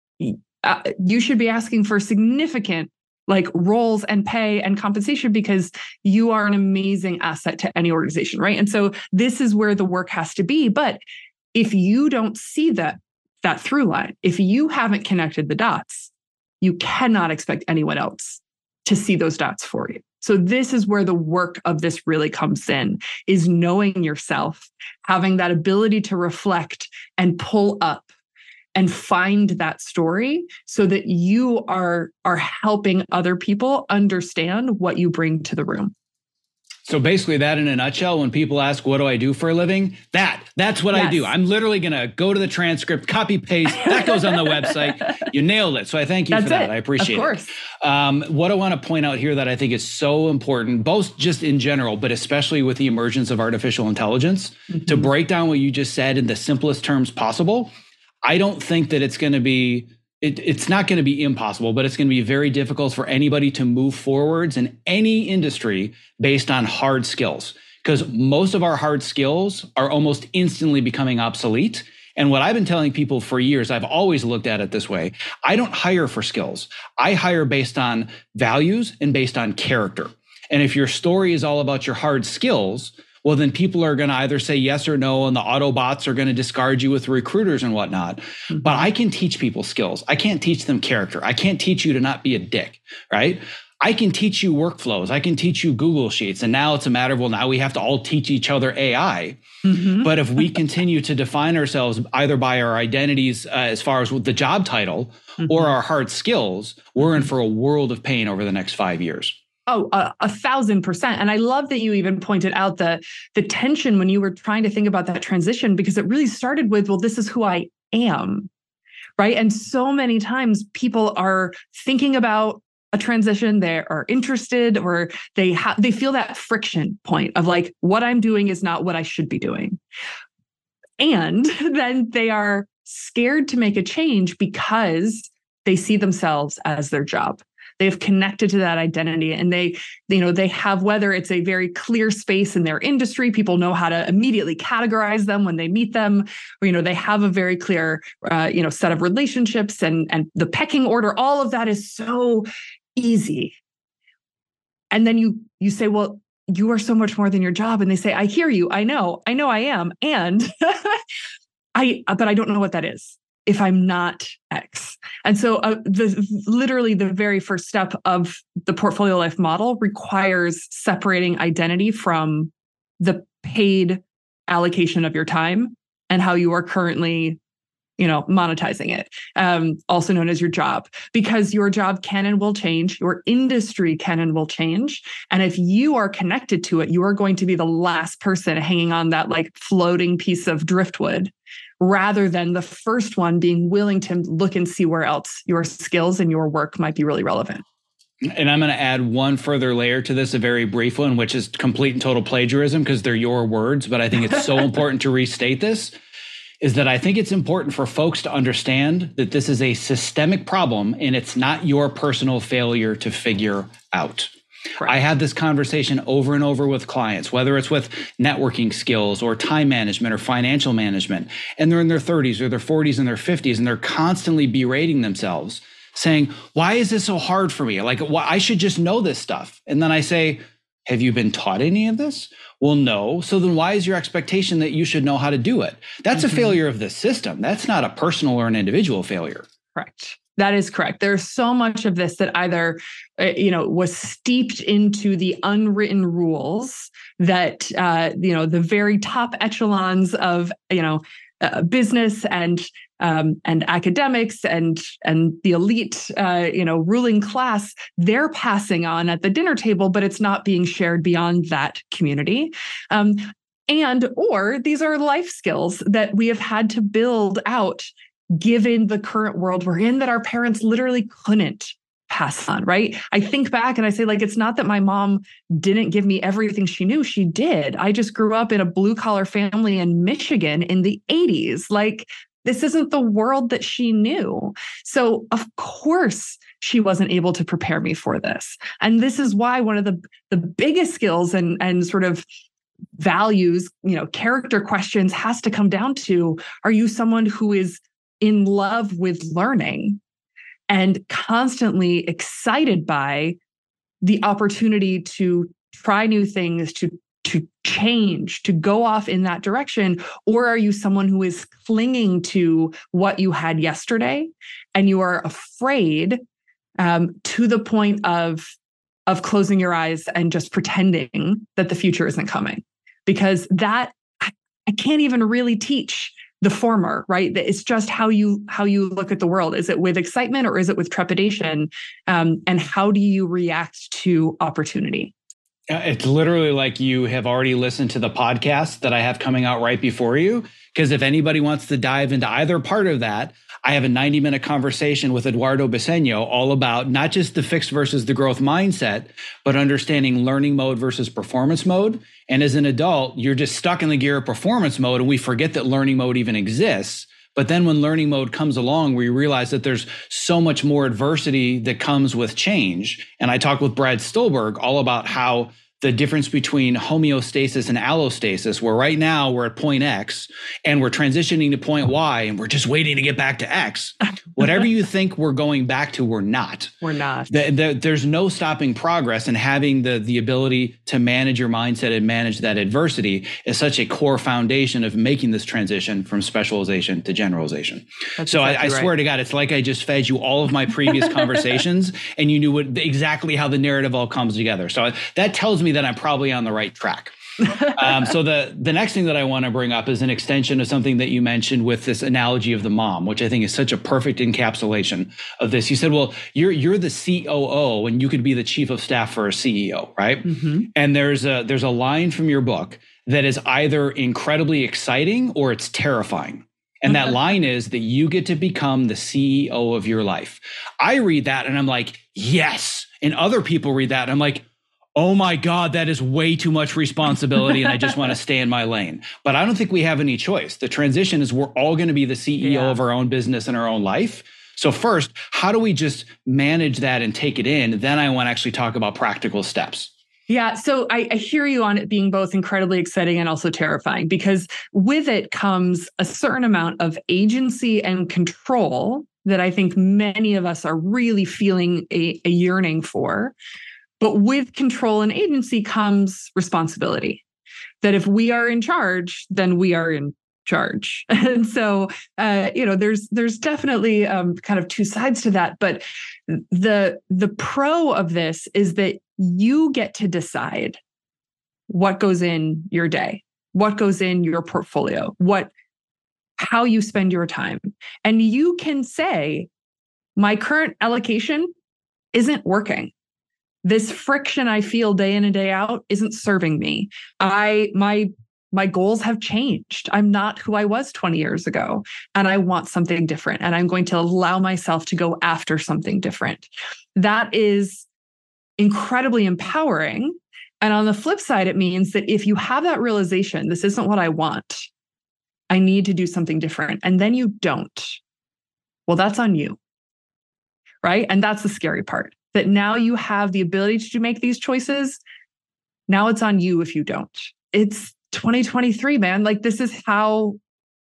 uh, you should be asking for significant like roles and pay and compensation because you are an amazing asset to any organization, right? And so this is where the work has to be. But if you don't see that, that through line, if you haven't connected the dots, you cannot expect anyone else to see those dots for you. So this is where the work of this really comes in, is knowing yourself, having that ability to reflect and pull up and find that story so that you are, are helping other people understand what you bring to the room. So basically that in a nutshell, when people ask, what do I do for a living? That, that's what yes. I do. I'm literally going to go to the transcript, copy, paste. That goes on the website. You nailed it. So I thank you that's for that. It. I appreciate it. Of course. it. Um, what I want to point out here that I think is so important, both just in general, but especially with the emergence of artificial intelligence, mm-hmm. to break down what you just said in the simplest terms possible. I don't think that it's going to be It, it's not going to be impossible, but it's going to be very difficult for anybody to move forwards in any industry based on hard skills, because most of our hard skills are almost instantly becoming obsolete. And what I've been telling people for years, I've always looked at it this way. I don't hire for skills. I hire based on values and based on character. And if your story is all about your hard skills, well, then people are going to either say yes or no, and the Autobots are going to discard you with recruiters and whatnot. Mm-hmm. But I can teach people skills. I can't teach them character. I can't teach you to not be a dick, right? I can teach you workflows. I can teach you Google Sheets. And now it's a matter of, well, now we have to all teach each other A I. Mm-hmm. But if we continue to define ourselves either by our identities uh, as far as the job title mm-hmm. or our hard skills, we're in for a world of pain over the next five years. Oh, a, a thousand percent. And I love that you even pointed out the, the tension when you were trying to think about that transition, because it really started with, well, this is who I am, right? And so many times people are thinking about a transition, they are interested, or they have, they feel that friction point of like, what I'm doing is not what I should be doing. And then they are scared to make a change because they see themselves as their job. They've connected to that identity, and they, you know, they have, whether it's a very clear space in their industry, people know how to immediately categorize them when they meet them, or, you know, they have a very clear, uh, you know, set of relationships and, and the pecking order, all of that is so easy. And then you, you say, well, you are so much more than your job. And they say, I hear you. I know, I know I am. And I, but I don't know what that is if I'm not X. And so uh, the literally the very first step of the Portfolio Life model requires separating identity from the paid allocation of your time and how you are currently, you know, monetizing it, um, also known as your job, because your job can and will change, your industry can and will change. And if you are connected to it, you are going to be the last person hanging on that like floating piece of driftwood, rather than the first one being willing to look and see where else your skills and your work might be really relevant. And I'm going to add one further layer to this, a very brief one, which is complete and total plagiarism because they're your words. But I think it's so important to restate this, is that I think it's important for folks to understand that this is a systemic problem and it's not your personal failure to figure out. Correct. I have this conversation over and over with clients, whether it's with networking skills or time management or financial management, and they're in their thirties or their forties and their fifties, and they're constantly berating themselves, saying, why is this so hard for me? Like, well, I should just know this stuff. And then I say, have you been taught any of this? Well, no. So then why is your expectation that you should know how to do it? That's mm-hmm. a failure of the system. That's not a personal or an individual failure. Correct. That is correct. There's so much of this that either, you know, was steeped into the unwritten rules that, uh, you know, the very top echelons of, you know, uh, business and um, and academics and and the elite, uh, you know, ruling class, they're passing on at the dinner table, but it's not being shared beyond that community. Um, and or these are life skills that we have had to build out given the current world we're in that our parents literally couldn't pass on, right? I think back and I say, like, it's not that my mom didn't give me everything she knew. She did. I just grew up in a blue collar family in Michigan in the eighties. Like, this isn't the world that she knew. So of course she wasn't able to prepare me for this. And this is why one of the, the biggest skills and, and sort of values, you know, character questions has to come down to, are you someone who is in love with learning and constantly excited by the opportunity to try new things, to, to change, to go off in that direction? Or are you someone who is clinging to what you had yesterday and you are afraid um, to the point of, of closing your eyes and just pretending that the future isn't coming? Because that, I, I can't even really teach the former, right? It's just how you how you look at the world. Is it with excitement or is it with trepidation? Um, and how do you react to opportunity? It's literally like you have already listened to the podcast that I have coming out right before you. Because if anybody wants to dive into either part of that, I have a ninety minute conversation with Eduardo Bisegno all about not just the fixed versus the growth mindset, but understanding learning mode versus performance mode. And as an adult, you're just stuck in the gear of performance mode and we forget that learning mode even exists. But then when learning mode comes along, we realize that there's so much more adversity that comes with change. And I talked with Brad Stulberg all about how the difference between homeostasis and allostasis, where right now we're at point X and we're transitioning to point Y and we're just waiting to get back to X. Whatever you think we're going back to, we're not. We're not. The, the, there's no stopping progress, and having the, the ability to manage your mindset and manage that adversity is such a core foundation of making this transition from specialization to generalization. That's so exactly I, I swear right. to God, it's like I just fed you all of my previous conversations and you knew what, exactly how the narrative all comes together. So that tells me that I'm probably on the right track. um, so the the next thing that I want to bring up is an extension of something that you mentioned with this analogy of the mom, which I think is such a perfect encapsulation of this. You said, well, you're you're the C O O and you could be the chief of staff for a C E O, right? Mm-hmm. And there's a there's a line from your book that is either incredibly exciting or it's terrifying. And that line is that you get to become the C E O of your life. I read that and I'm like, yes. And other people read that and I'm like, oh my God, that is way too much responsibility and I just want to stay in my lane. But I don't think we have any choice. The transition is we're all going to be the C E O yeah. of our own business and our own life. So first, how do we just manage that and take it in? Then I want to actually talk about practical steps. Yeah, so I, I hear you on it being both incredibly exciting and also terrifying, because with it comes a certain amount of agency and control that I think many of us are really feeling a, a yearning for. But with control and agency comes responsibility. That if we are in charge, then we are in charge. And so, uh, you know, there's there's definitely um, kind of two sides to that. But the the pro of this is that you get to decide what goes in your day, what goes in your portfolio, what how you spend your time, and you can say, my current allocation isn't working. This friction I feel day in and day out isn't serving me. I my my goals have changed. I'm not who I was twenty years ago, and I want something different. And I'm going to allow myself to go after something different. That is incredibly empowering. And on the flip side, it means that if you have that realization, this isn't what I want, I need to do something different, and then you don't, well, that's on you, right? And that's the scary part. That now you have the ability to make these choices. Now it's on you if you don't. It's twenty twenty-three, man. Like, this is how,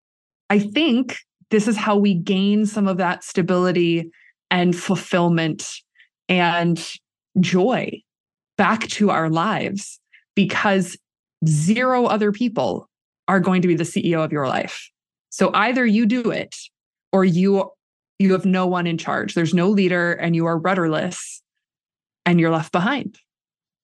I think this is how we gain some of that stability and fulfillment and joy back to our lives, because zero other people are going to be the C E O of your life. So either you do it or you You have no one in charge. There's no leader and you are rudderless and you're left behind.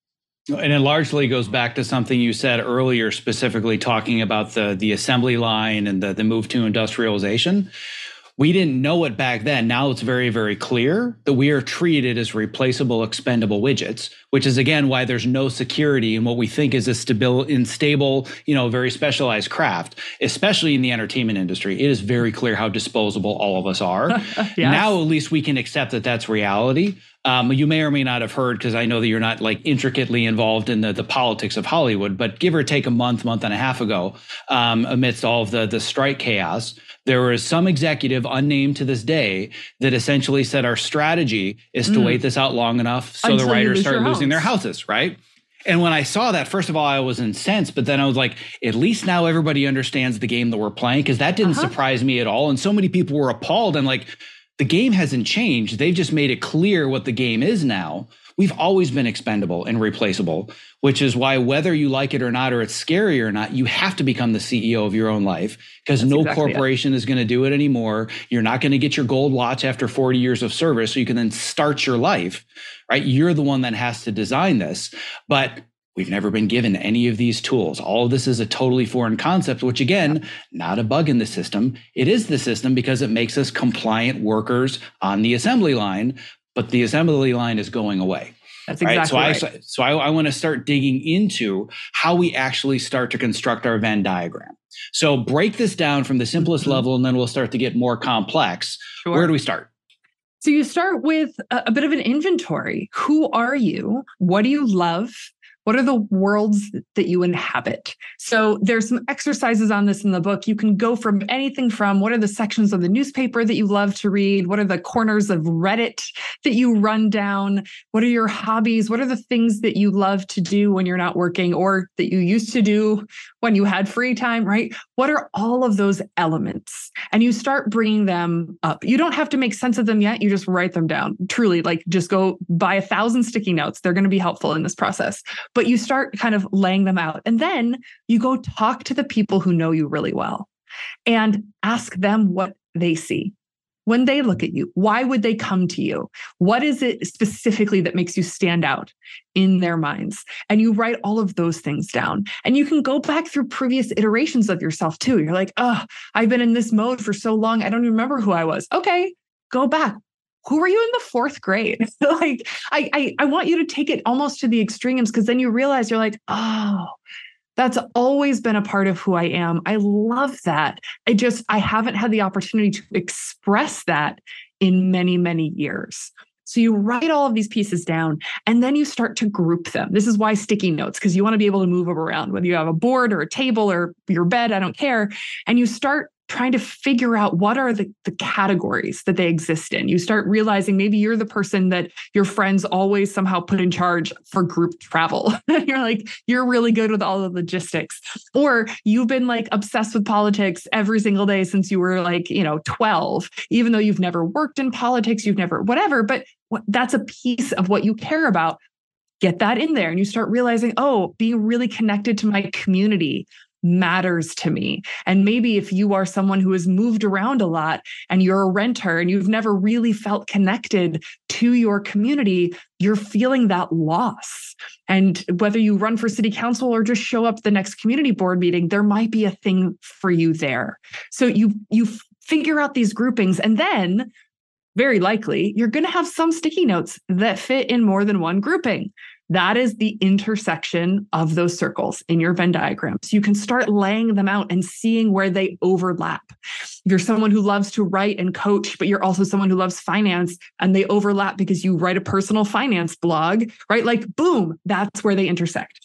And it largely goes back to something you said earlier, specifically talking about the, the assembly line and the, the move to industrialization. We didn't know it back then. Now it's very, very clear that we are treated as replaceable, expendable widgets, which is, again, why there's no security in what we think is a stabil- unstable, you know, very specialized craft, especially in the entertainment industry. It is very clear how disposable all of us are. Yes. Now, at least we can accept that that's reality. Um, you may or may not have heard, because I know that you're not like intricately involved in the, the politics of Hollywood, but give or take a month, month and a half ago, um, amidst all of the, the strike chaos, there was some executive, unnamed to this day, that essentially said our strategy is to mm. wait this out long enough so Until the writers start losing their houses, right? And when I saw that, first of all, I was incensed, but then I was like, at least now everybody understands the game that we're playing, because that didn't uh-huh. surprise me at all. And so many people were appalled. And like, the game hasn't changed. They've just made it clear what the game is now. We've always been expendable and replaceable, which is why whether you like it or not, or it's scary or not, you have to become the C E O of your own life, because no exactly corporation it. is going to do it anymore. You're not going to get your gold watch after forty years of service so you can then start your life, right? You're the one that has to design this. But we've never been given any of these tools. All of this is a totally foreign concept, which again, yeah. not a bug in the system. It is the system because it makes us compliant workers on the assembly line, but the assembly line is going away. That's exactly right. So right. I, so I, I want to start digging into how we actually start to construct our Venn diagram. So break this down from the simplest mm-hmm. level, and then we'll start to get more complex. Sure. Where do we start? So you start with a, a bit of an inventory. Who are you? What do you love? What are the worlds that you inhabit? So there's some exercises on this in the book. You can go from anything from what are the sections of the newspaper that you love to read? What are the corners of Reddit that you run down? What are your hobbies? What are the things that you love to do when you're not working, or that you used to do when you had free time, right? What are all of those elements? And you start bringing them up. You don't have to make sense of them yet. You just write them down. Truly, like just go buy a thousand sticky notes. They're going to be helpful in this process. But you start kind of laying them out. And then you go talk to the people who know you really well and ask them what they see. When they look at you, why would they come to you? What is it specifically that makes you stand out in their minds? And you write all of those things down. And you can go back through previous iterations of yourself too. You're like, oh, I've been in this mode for so long, I don't even remember who I was. Okay, go back. Who were you in the fourth grade? like, I, I, I want you to take it almost to the extremes, because then you realize you're like, oh, that's always been a part of who I am. I love that. I just, I haven't had the opportunity to express that in many, many years. So you write all of these pieces down, and then you start to group them. This is why sticky notes, because you want to be able to move them around, whether you have a board or a table or your bed, I don't care. And you start trying to figure out what are the, the categories that they exist in. You start realizing maybe you're the person that your friends always somehow put in charge for group travel. You're like, you're really good with all the logistics. Or you've been like obsessed with politics every single day since you were like, you know, twelve, even though you've never worked in politics, you've never, whatever, but that's a piece of what you care about. Get that in there. And you start realizing, oh, being really connected to my community matters to me. And maybe if you are someone who has moved around a lot and you're a renter and you've never really felt connected to your community, you're feeling that loss. And whether you run for city council or just show up at the next community board meeting, there might be a thing for you there. So you, you figure out these groupings, and then very likely you're going to have some sticky notes that fit in more than one grouping. That is the intersection of those circles in your Venn diagram. So you can start laying them out and seeing where they overlap. You're someone who loves to write and coach, but you're also someone who loves finance, and they overlap because you write a personal finance blog, right? Like, boom, that's where they intersect.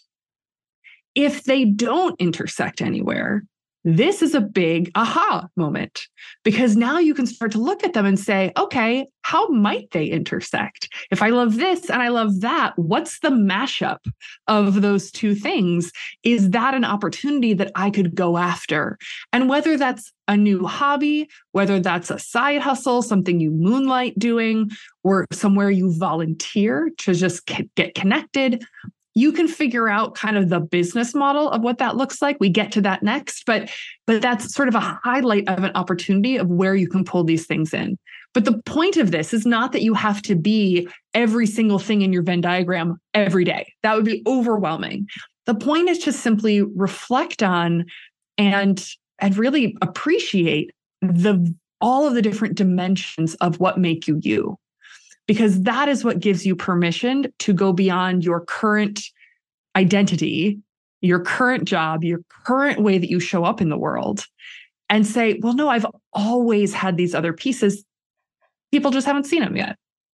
If they don't intersect anywhere, this is a big aha moment, because now you can start to look at them and say, okay, how might they intersect? If I love this and I love that, what's the mashup of those two things? Is that an opportunity that I could go after? And whether that's a new hobby, whether that's a side hustle, something you moonlight doing, or somewhere you volunteer to just get connected, you can figure out kind of the business model of what that looks like. We get to that next, but but that's sort of a highlight of an opportunity of where you can pull these things in. But the point of this is not that you have to be every single thing in your Venn diagram every day. That would be overwhelming. The point is to simply reflect on and, and really appreciate the all of the different dimensions of what make you you. Because that is what gives you permission to go beyond your current identity, your current job, your current way that you show up in the world, and say, well, no, I've always had these other pieces. People just haven't seen them yet.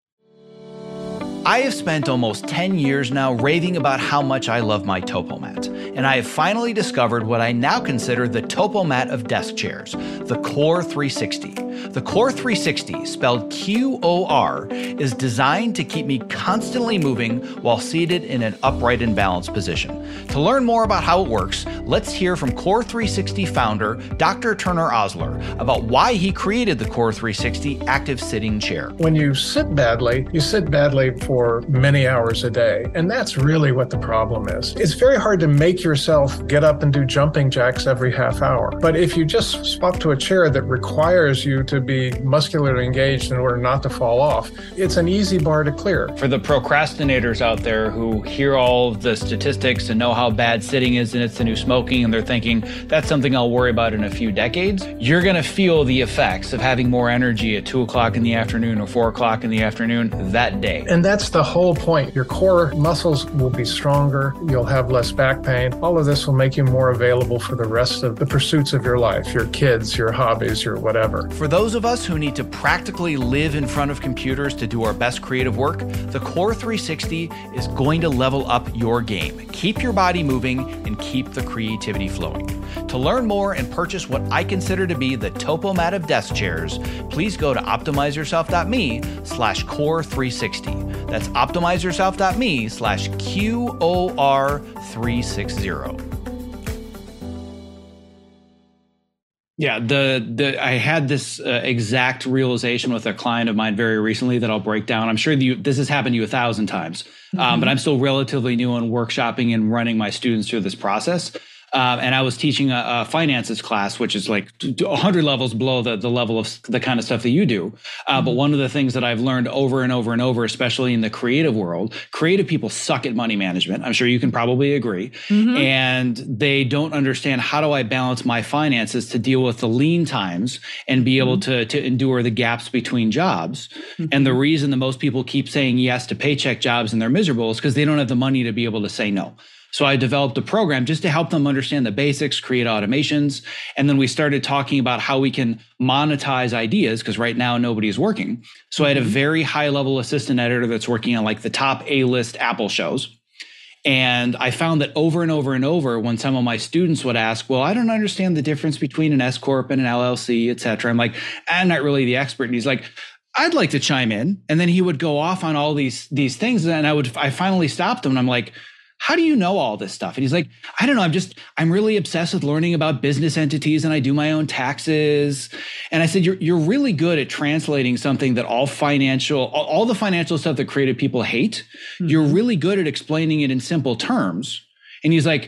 I have spent almost ten years now raving about how much I love my TopoMat, and I have finally discovered what I now consider the TopoMat of desk chairs, the Core three sixty. The Core three sixty, spelled Q O R, is designed to keep me constantly moving while seated in an upright and balanced position. To learn more about how it works, let's hear from Core three sixty founder Doctor Turner Osler about why he created the Core three sixty active sitting chair. When you sit badly, you sit badly for many hours a day, and that's really what the problem is. It's very hard to make yourself get up and do jumping jacks every half hour. But if you just swap to a chair that requires you to be muscularly engaged in order not to fall off, it's an easy bar to clear. For the procrastinators out there who hear all of the statistics and know how bad sitting is and it's the new smoking, and they're thinking, that's something I'll worry about in a few decades, you're going to feel the effects of having more energy at two o'clock in the afternoon or four o'clock in the afternoon that day. And that's the whole point. Your core muscles will be stronger. You'll have less back pain. All of this will make you more available for the rest of the pursuits of your life, your kids, your hobbies, your whatever. For those of us who need to practically live in front of computers to do our best creative work, the Core three sixty is going to level up your game. Keep your body moving and keep the creativity flowing. To learn more and purchase what I consider to be the TopoMat of desk chairs, please go to optimizeyourself.me slash core 360. That's optimizeyourself.me slash Q O R 360. Yeah, the the I had this uh, exact realization with a client of mine very recently that I'll break down. I'm sure that you, this has happened to you a thousand times, mm-hmm. um, but I'm still relatively new in workshopping and running my students through this process. Um, and I was teaching a, a finances class, which is like one hundred levels below the, the level of the kind of stuff that you do. Uh, mm-hmm. But one of the things that I've learned over and over and over, especially in the creative world, creative people suck at money management. I'm sure you can probably agree. Mm-hmm. And they don't understand, how do I balance my finances to deal with the lean times and be able mm-hmm. to, to endure the gaps between jobs. Mm-hmm. And the reason that most people keep saying yes to paycheck jobs and they're miserable is because they don't have the money to be able to say no. So I developed a program just to help them understand the basics, create automations. And then we started talking about how we can monetize ideas, because right now nobody's working. So mm-hmm. I had a very high level assistant editor that's working on like the top A-list Apple shows. And I found that over and over and over, when some of my students would ask, well, I don't understand the difference between an S corp and an L L C, et cetera. I'm like, I'm not really the expert. And he's like, I'd like to chime in. And then he would go off on all these, these things. And I would, I finally stopped him and I'm like, how do you know all this stuff? And he's like, I don't know. I'm just, I'm really obsessed with learning about business entities and I do my own taxes. And I said, you're, you're really good at translating something that all financial, all, all the financial stuff that creative people hate. Mm-hmm. You're really good at explaining it in simple terms. And he's like,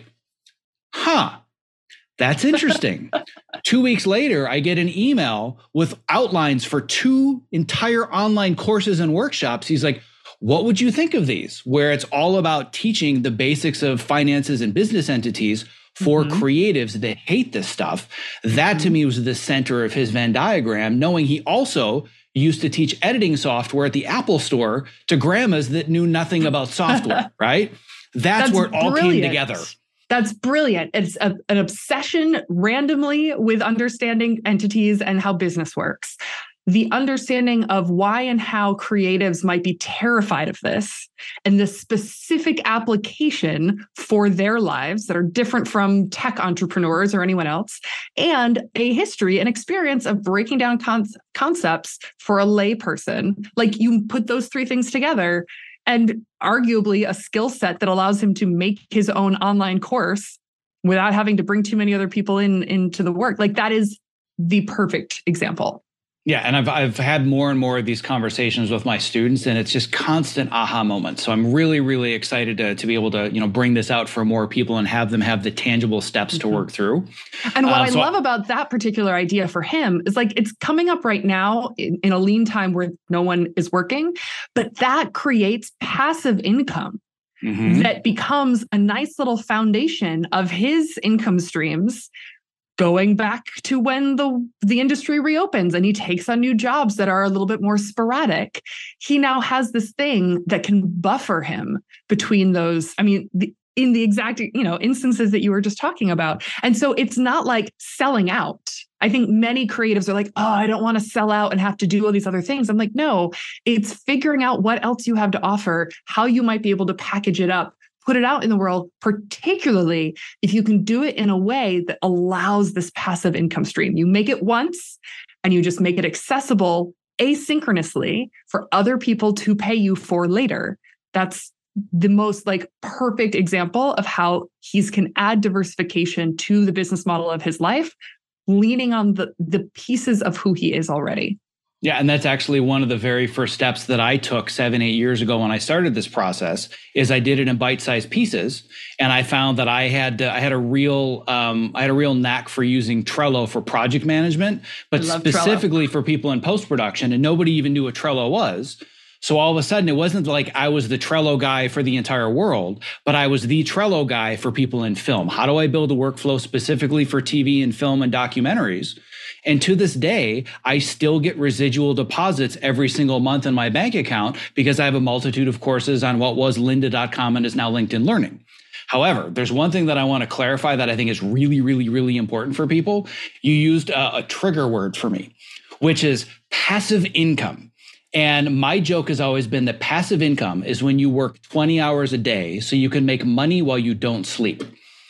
huh, that's interesting. Two weeks later, I get an email with outlines for two entire online courses and workshops. He's like, what would you think of these? Where it's all about teaching the basics of finances and business entities for mm-hmm. creatives that hate this stuff. That mm-hmm. to me was the center of his Venn diagram, knowing he also used to teach editing software at the Apple store to grandmas that knew nothing about software, right? That's, That's where it all brilliant. came together. That's brilliant. It's a, an obsession randomly with understanding entities and how business works. The understanding of why and how creatives might be terrified of this and the specific application for their lives that are different from tech entrepreneurs or anyone else, and a history and experience of breaking down con- concepts for a lay person. Like, you put those three things together and arguably a skill set that allows him to make his own online course without having to bring too many other people in into the work. Like, that is the perfect example. Yeah, and I've I've had more and more of these conversations with my students, and it's just constant aha moments. So I'm really, really excited to to be able to, you know, bring this out for more people and have them have the tangible steps mm-hmm. to work through. And what uh, I so love about that particular idea for him is like it's coming up right now in, in a lean time where no one is working, but that creates passive income. Mm-hmm. That becomes a nice little foundation of his income streams going back to when the, the industry reopens and he takes on new jobs that are a little bit more sporadic. He now has this thing that can buffer him between those. I mean, the, in the exact, you know, instances that you were just talking about. And so it's not like selling out. I think many creatives are like, oh, I don't want to sell out and have to do all these other things. I'm like, no, it's figuring out what else you have to offer, how you might be able to package it up, put it out in the world, particularly if you can do it in a way that allows this passive income stream. You make it once and you just make it accessible asynchronously for other people to pay you for later. That's the most like perfect example of how he's can add diversification to the business model of his life, leaning on the, the pieces of who he is already. Yeah, and that's actually one of the very first steps that I took seven, eight years ago when I started this process. Is I did it in bite-sized pieces, and I found that I had uh, I had a real um, I had a real knack for using Trello for project management, but specifically Trello. For people in post-production, and nobody even knew what Trello was. So all of a sudden, it wasn't like I was the Trello guy for the entire world, but I was the Trello guy for people in film. How do I build a workflow specifically for T V and film and documentaries? And to this day, I still get residual deposits every single month in my bank account because I have a multitude of courses on what was lynda dot com and is now LinkedIn Learning. However, there's one thing that I want to clarify that I think is really, really, really important for people. You used a, a trigger word for me, which is passive income. And my joke has always been that passive income is when you work twenty hours a day so you can make money while you don't sleep.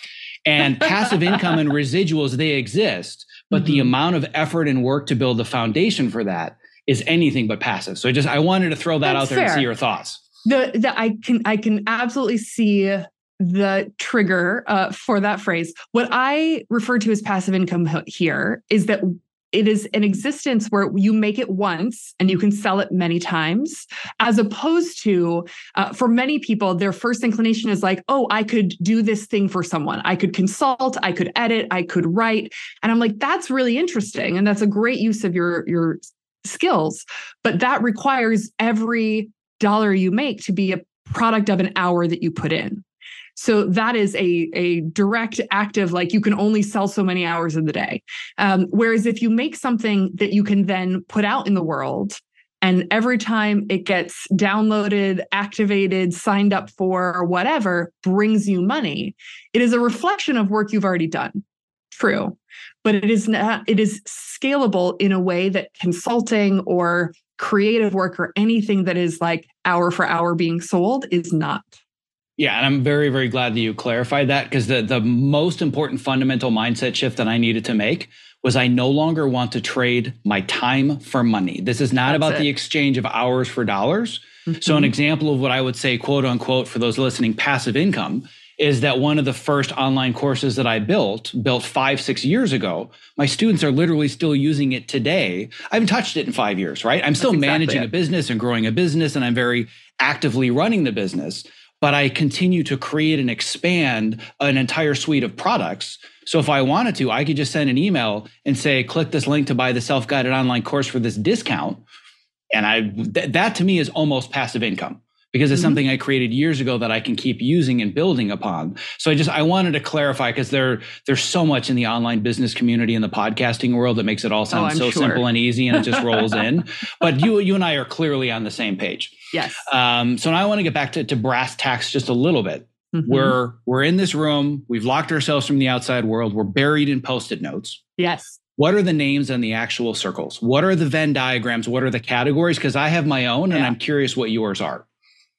And passive income and residuals, they exist, but mm-hmm. the amount of effort and work to build the foundation for that is anything but passive. So just I wanted to throw that That's out there fair. And see your thoughts. The, the I can I can absolutely see the trigger uh, for that phrase. What I refer to as passive income here is that it is an existence where you make it once and you can sell it many times, as opposed to, uh, for many people, their first inclination is like, oh, I could do this thing for someone. I could consult, I could edit, I could write. And I'm like, that's really interesting. And that's a great use of your, your skills. But that requires every dollar you make to be a product of an hour that you put in. So that is a, a direct active, like you can only sell so many hours in the day. Um, whereas if you make something that you can then put out in the world, and every time it gets downloaded, activated, signed up for, or whatever, brings you money, it is a reflection of work you've already done. True. But it is not, it is scalable in a way that consulting or creative work or anything that is like hour for hour being sold is not. Yeah, and I'm very, very glad that you clarified that, because the, the most important fundamental mindset shift that I needed to make was I no longer want to trade my time for money. This is not That's about it. The exchange of hours for dollars. Mm-hmm. So an example of what I would say, quote unquote, for those listening, passive income, is that one of the first online courses that I built, built five, six years ago, my students are literally still using it today. I haven't touched it in five years, right? I'm still exactly managing it. a business and growing a business, and I'm very actively running the business. But I continue to create and expand an entire suite of products. So if I wanted to, I could just send an email and say, click this link to buy the self-guided online course for this discount. And I th- that to me is almost passive income, because it's mm-hmm. something I created years ago that I can keep using and building upon. So I just, I wanted to clarify, because there, there's so much in the online business community and the podcasting world that makes it all sound oh, so sure. simple and easy, and it just rolls in. But you, you and I are clearly on the same page. Yes. Um, so now I want to get back to, to brass tacks just a little bit. Mm-hmm. We're, we're in this room. We've locked ourselves from the outside world. We're buried in Post-it notes. Yes. What are the names and the actual circles? What are the Venn diagrams? What are the categories? Because I have my own, yeah. and I'm curious what yours are.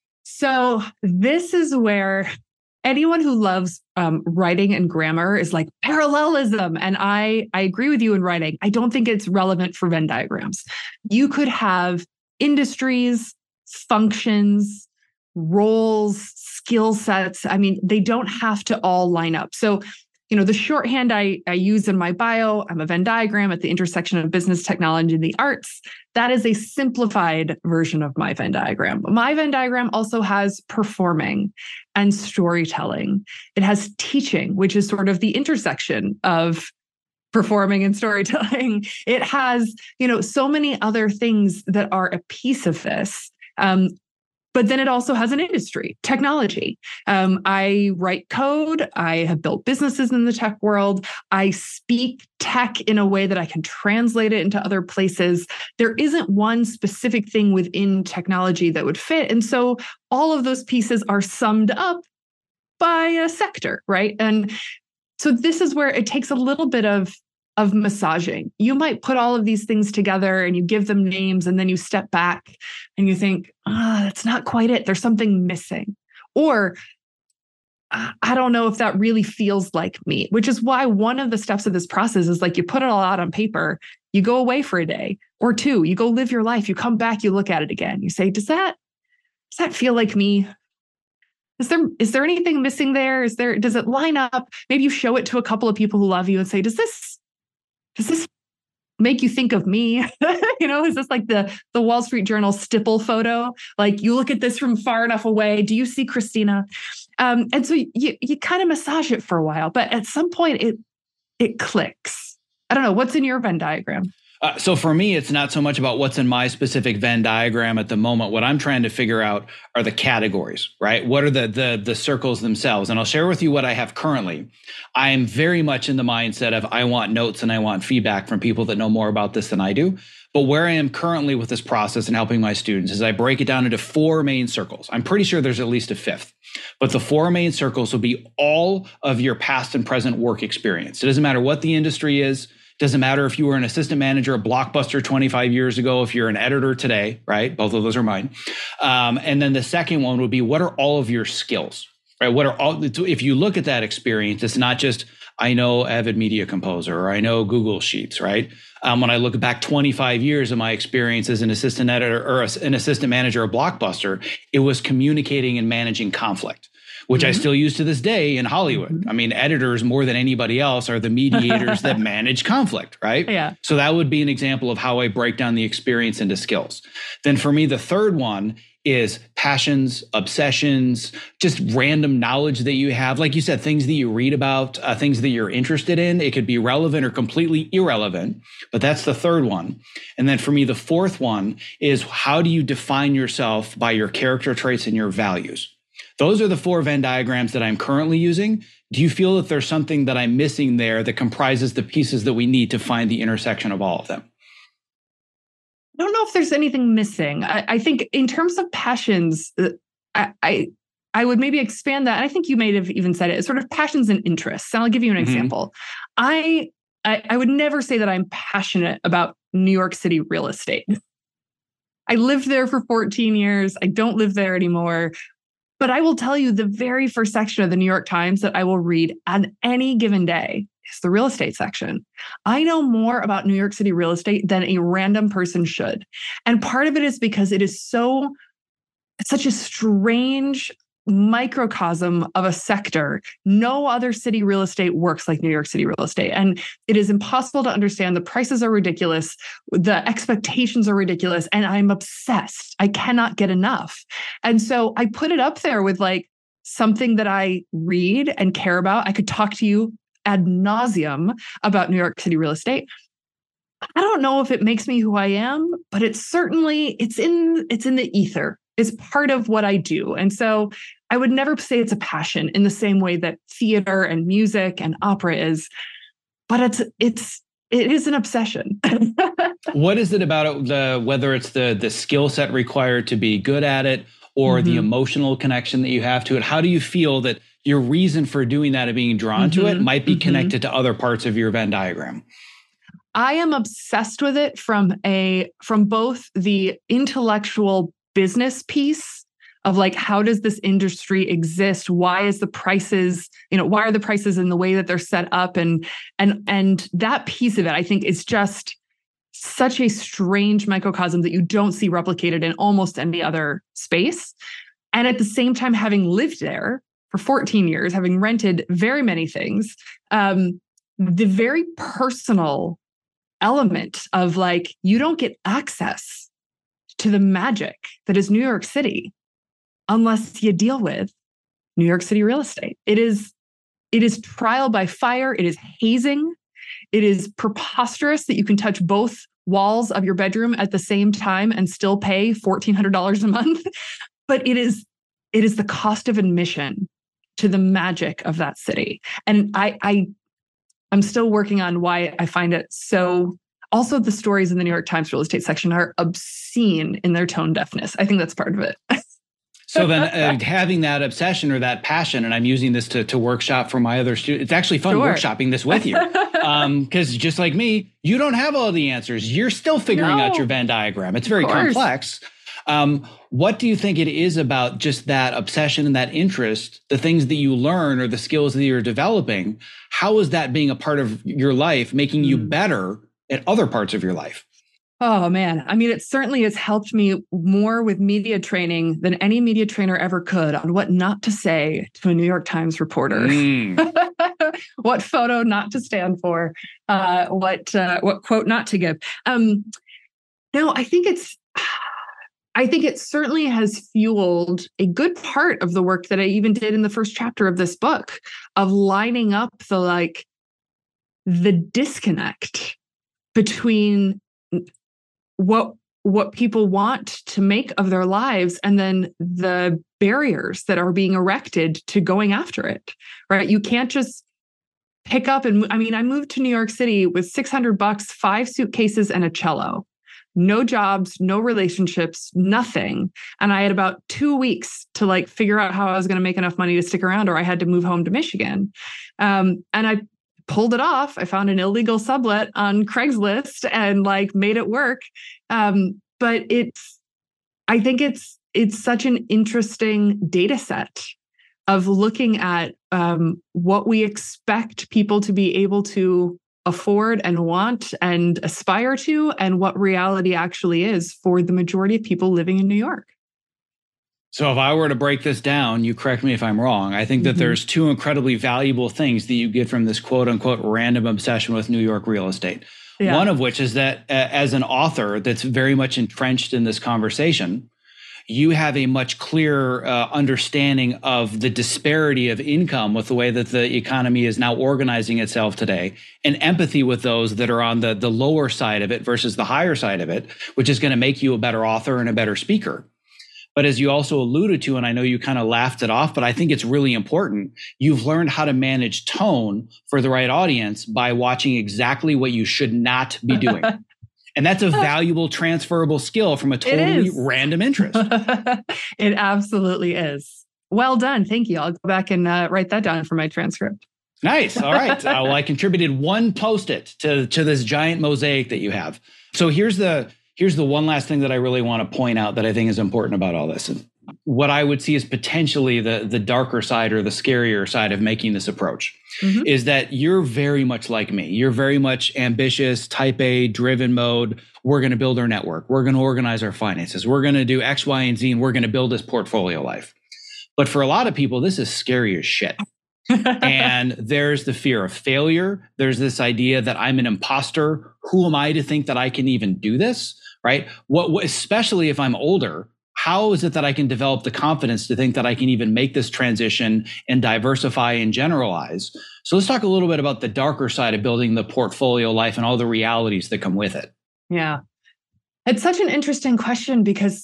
So this is where anyone who loves um, writing and grammar is like parallelism. And I, I agree with you in writing. I don't think it's relevant for Venn diagrams. You could have industries, functions, roles, skill sets. I mean, they don't have to all line up. So you know, the shorthand I, I use in my bio, I'm a Venn diagram at the intersection of business, technology, and the arts. That is a simplified version of my Venn diagram. My Venn diagram also has performing and storytelling. It has teaching, which is sort of the intersection of performing and storytelling. It has, you know, so many other things that are a piece of this. Um, But then it also has an industry, technology. Um, I write code. I have built businesses in the tech world. I speak tech in a way that I can translate it into other places. There isn't one specific thing within technology that would fit. And so all of those pieces are summed up by a sector, right? And so this is where it takes a little bit of of massaging. You might put all of these things together and you give them names, and then you step back and you think, ah, that's not quite it. There's something missing. Or I don't know if that really feels like me, which is why one of the steps of this process is like you put it all out on paper, you go away for a day or two, you go live your life, you come back, you look at it again. You say, does that, does that feel like me? Is there, is there anything missing there? Is there, does it line up? Maybe you show it to a couple of people who love you and say, does this, does this make you think of me? You know, is this like the, the Wall Street Journal stipple photo? Like you look at this from far enough away. Do you see Christina? Um, and so you, you kind of massage it for a while, but at some point it, it clicks. I don't know. What's in your Venn diagram? Uh, so for me, it's not so much about what's in my specific Venn diagram at the moment. What I'm trying to figure out are the categories, right? What are the the the circles themselves? And I'll share with you what I have currently. I am very much in the mindset of I want notes and I want feedback from people that know more about this than I do. But where I am currently with this process and helping my students is I break it down into four main circles. I'm pretty sure there's at least a fifth, but the four main circles will be all of your past and present work experience. It doesn't matter what the industry is. Doesn't matter if you were an assistant manager at Blockbuster twenty-five years ago, if you're an editor today, right? Both of those are mine. Um, and then the second one would be, what are all of your skills, right? What are all, if you look at that experience, it's not just, I know Avid Media Composer, or I know Google Sheets, right? Um, when I look back twenty-five years of my experience as an assistant editor or an assistant manager at Blockbuster, it was communicating and managing conflict, which mm-hmm. I still use to this day in Hollywood. Mm-hmm. I mean, editors more than anybody else are the mediators that manage conflict, right? Yeah. So that would be an example of how I break down the experience into skills. Then for me, the third one is passions, obsessions, just random knowledge that you have. Like you said, things that you read about, uh, things that you're interested in. It could be relevant or completely irrelevant, but that's the third one. And then for me, the fourth one is, how do you define yourself by your character traits and your values? Those are the four Venn diagrams that I'm currently using. Do you feel that there's something that I'm missing there that comprises the pieces that we need to find the intersection of all of them? I don't know if there's anything missing. I, I think in terms of passions, I, I I would maybe expand that. And I think you may have even said it. It's sort of passions and interests. And I'll give you an mm-hmm. example. I, I I would never say that I'm passionate about New York City real estate. I lived there for fourteen years. I don't live there anymore. But I will tell you, the very first section of the New York Times that I will read on any given day is the real estate section. I know more about New York City real estate than a random person should. And part of it is because it is so, it's such a strange microcosm of a sector. No other city real estate works like New York City real estate. And it is impossible to understand. The prices are ridiculous. The expectations are ridiculous. And I'm obsessed. I cannot get enough. And so I put it up there with like something that I read and care about. I could talk to you ad nauseum about New York City real estate. I don't know if it makes me who I am, but it's certainly, it's in, it's in the ether. It's part of what I do. And so I would never say it's a passion in the same way that theater and music and opera is, but it's, it's, it is an obsession. What is it about it, the, whether it's the, the skill set required to be good at it or mm-hmm. the emotional connection that you have to it? How do you feel that your reason for doing that and being drawn mm-hmm. to it might be mm-hmm. connected to other parts of your Venn diagram? I am obsessed with it from a, from both the intellectual business piece of like, how does this industry exist? Why is the prices, you know, why are the prices in the way that they're set up? And, and, and that piece of it, I think, is just such a strange microcosm that you don't see replicated in almost any other space. And at the same time, having lived there, for fourteen years, having rented very many things, um, the very personal element of like, you don't get access to the magic that is New York City unless you deal with New York City real estate. It is, it is trial by fire. It is hazing. It is preposterous that you can touch both walls of your bedroom at the same time and still pay fourteen hundred dollars a month. But it is, it is the cost of admission to the magic of that city. And I, I, I'm still working on why I find it so. Also, the stories in the New York Times real estate section are obscene in their tone deafness. I think that's part of it. So then uh, having that obsession or that passion, and I'm using this to, to workshop for my other students, it's actually fun sure. workshopping this with you. Because um, just like me, you don't have all the answers. You're still figuring no. out your Venn diagram. It's very complex. Um, what do you think it is about just that obsession and that interest, the things that you learn or the skills that you're developing? How is that being a part of your life, making you better at other parts of your life? Oh, man. I mean, it certainly has helped me more with media training than any media trainer ever could on what not to say to a New York Times reporter, mm. what photo not to stand for, uh, what uh, what quote not to give. Um, no, I think it's, I think it certainly has fueled a good part of the work that I even did in the first chapter of this book of lining up the like the disconnect between what what people want to make of their lives and then the barriers that are being erected to going after it, right? You can't just pick up and, I mean, I moved to New York City with six hundred bucks, five suitcases and a cello, no jobs, no relationships, nothing. And I had about two weeks to like figure out how I was going to make enough money to stick around, or I had to move home to Michigan. Um, and I pulled it off. I found an illegal sublet on Craigslist and like made it work. Um, but it's, I think it's, it's such an interesting data set of looking at um, what we expect people to be able to afford and want and aspire to, and what reality actually is for the majority of people living in New York. So if I were to break this down, you correct me if I'm wrong, I think that mm-hmm. there's two incredibly valuable things that you get from this quote unquote random obsession with New York real estate. Yeah. One of which is that uh, as an author that's very much entrenched in this conversation, you have a much clearer uh, understanding of the disparity of income with the way that the economy is now organizing itself today, and empathy with those that are on the, the lower side of it versus the higher side of it, which is going to make you a better author and a better speaker. But as you also alluded to, and I know you kind of laughed it off, but I think it's really important, you've learned how to manage tone for the right audience by watching exactly what you should not be doing. And that's a valuable transferable skill from a totally random interest. It absolutely is. Well done. Thank you. I'll go back and uh, write that down for my transcript. Nice. All right. uh, well, I contributed one Post-it to, to this giant mosaic that you have. So here's the... Here's the one last thing that I really want to point out that I think is important about all this. And what I would see is potentially the, the darker side or the scarier side of making this approach mm-hmm. is that you're very much like me. You're very much ambitious, type A, driven mode. We're going to build our network. We're going to organize our finances. We're going to do X, Y, and Z, and we're going to build this portfolio life. But for a lot of people, this is scary as shit. And there's the fear of failure. There's this idea that I'm an imposter. Who am I to think that I can even do this? Right? What, what, especially if I'm older, how is it that I can develop the confidence to think that I can even make this transition and diversify and generalize? So let's talk a little bit about the darker side of building the portfolio life and all the realities that come with it. Yeah. It's such an interesting question because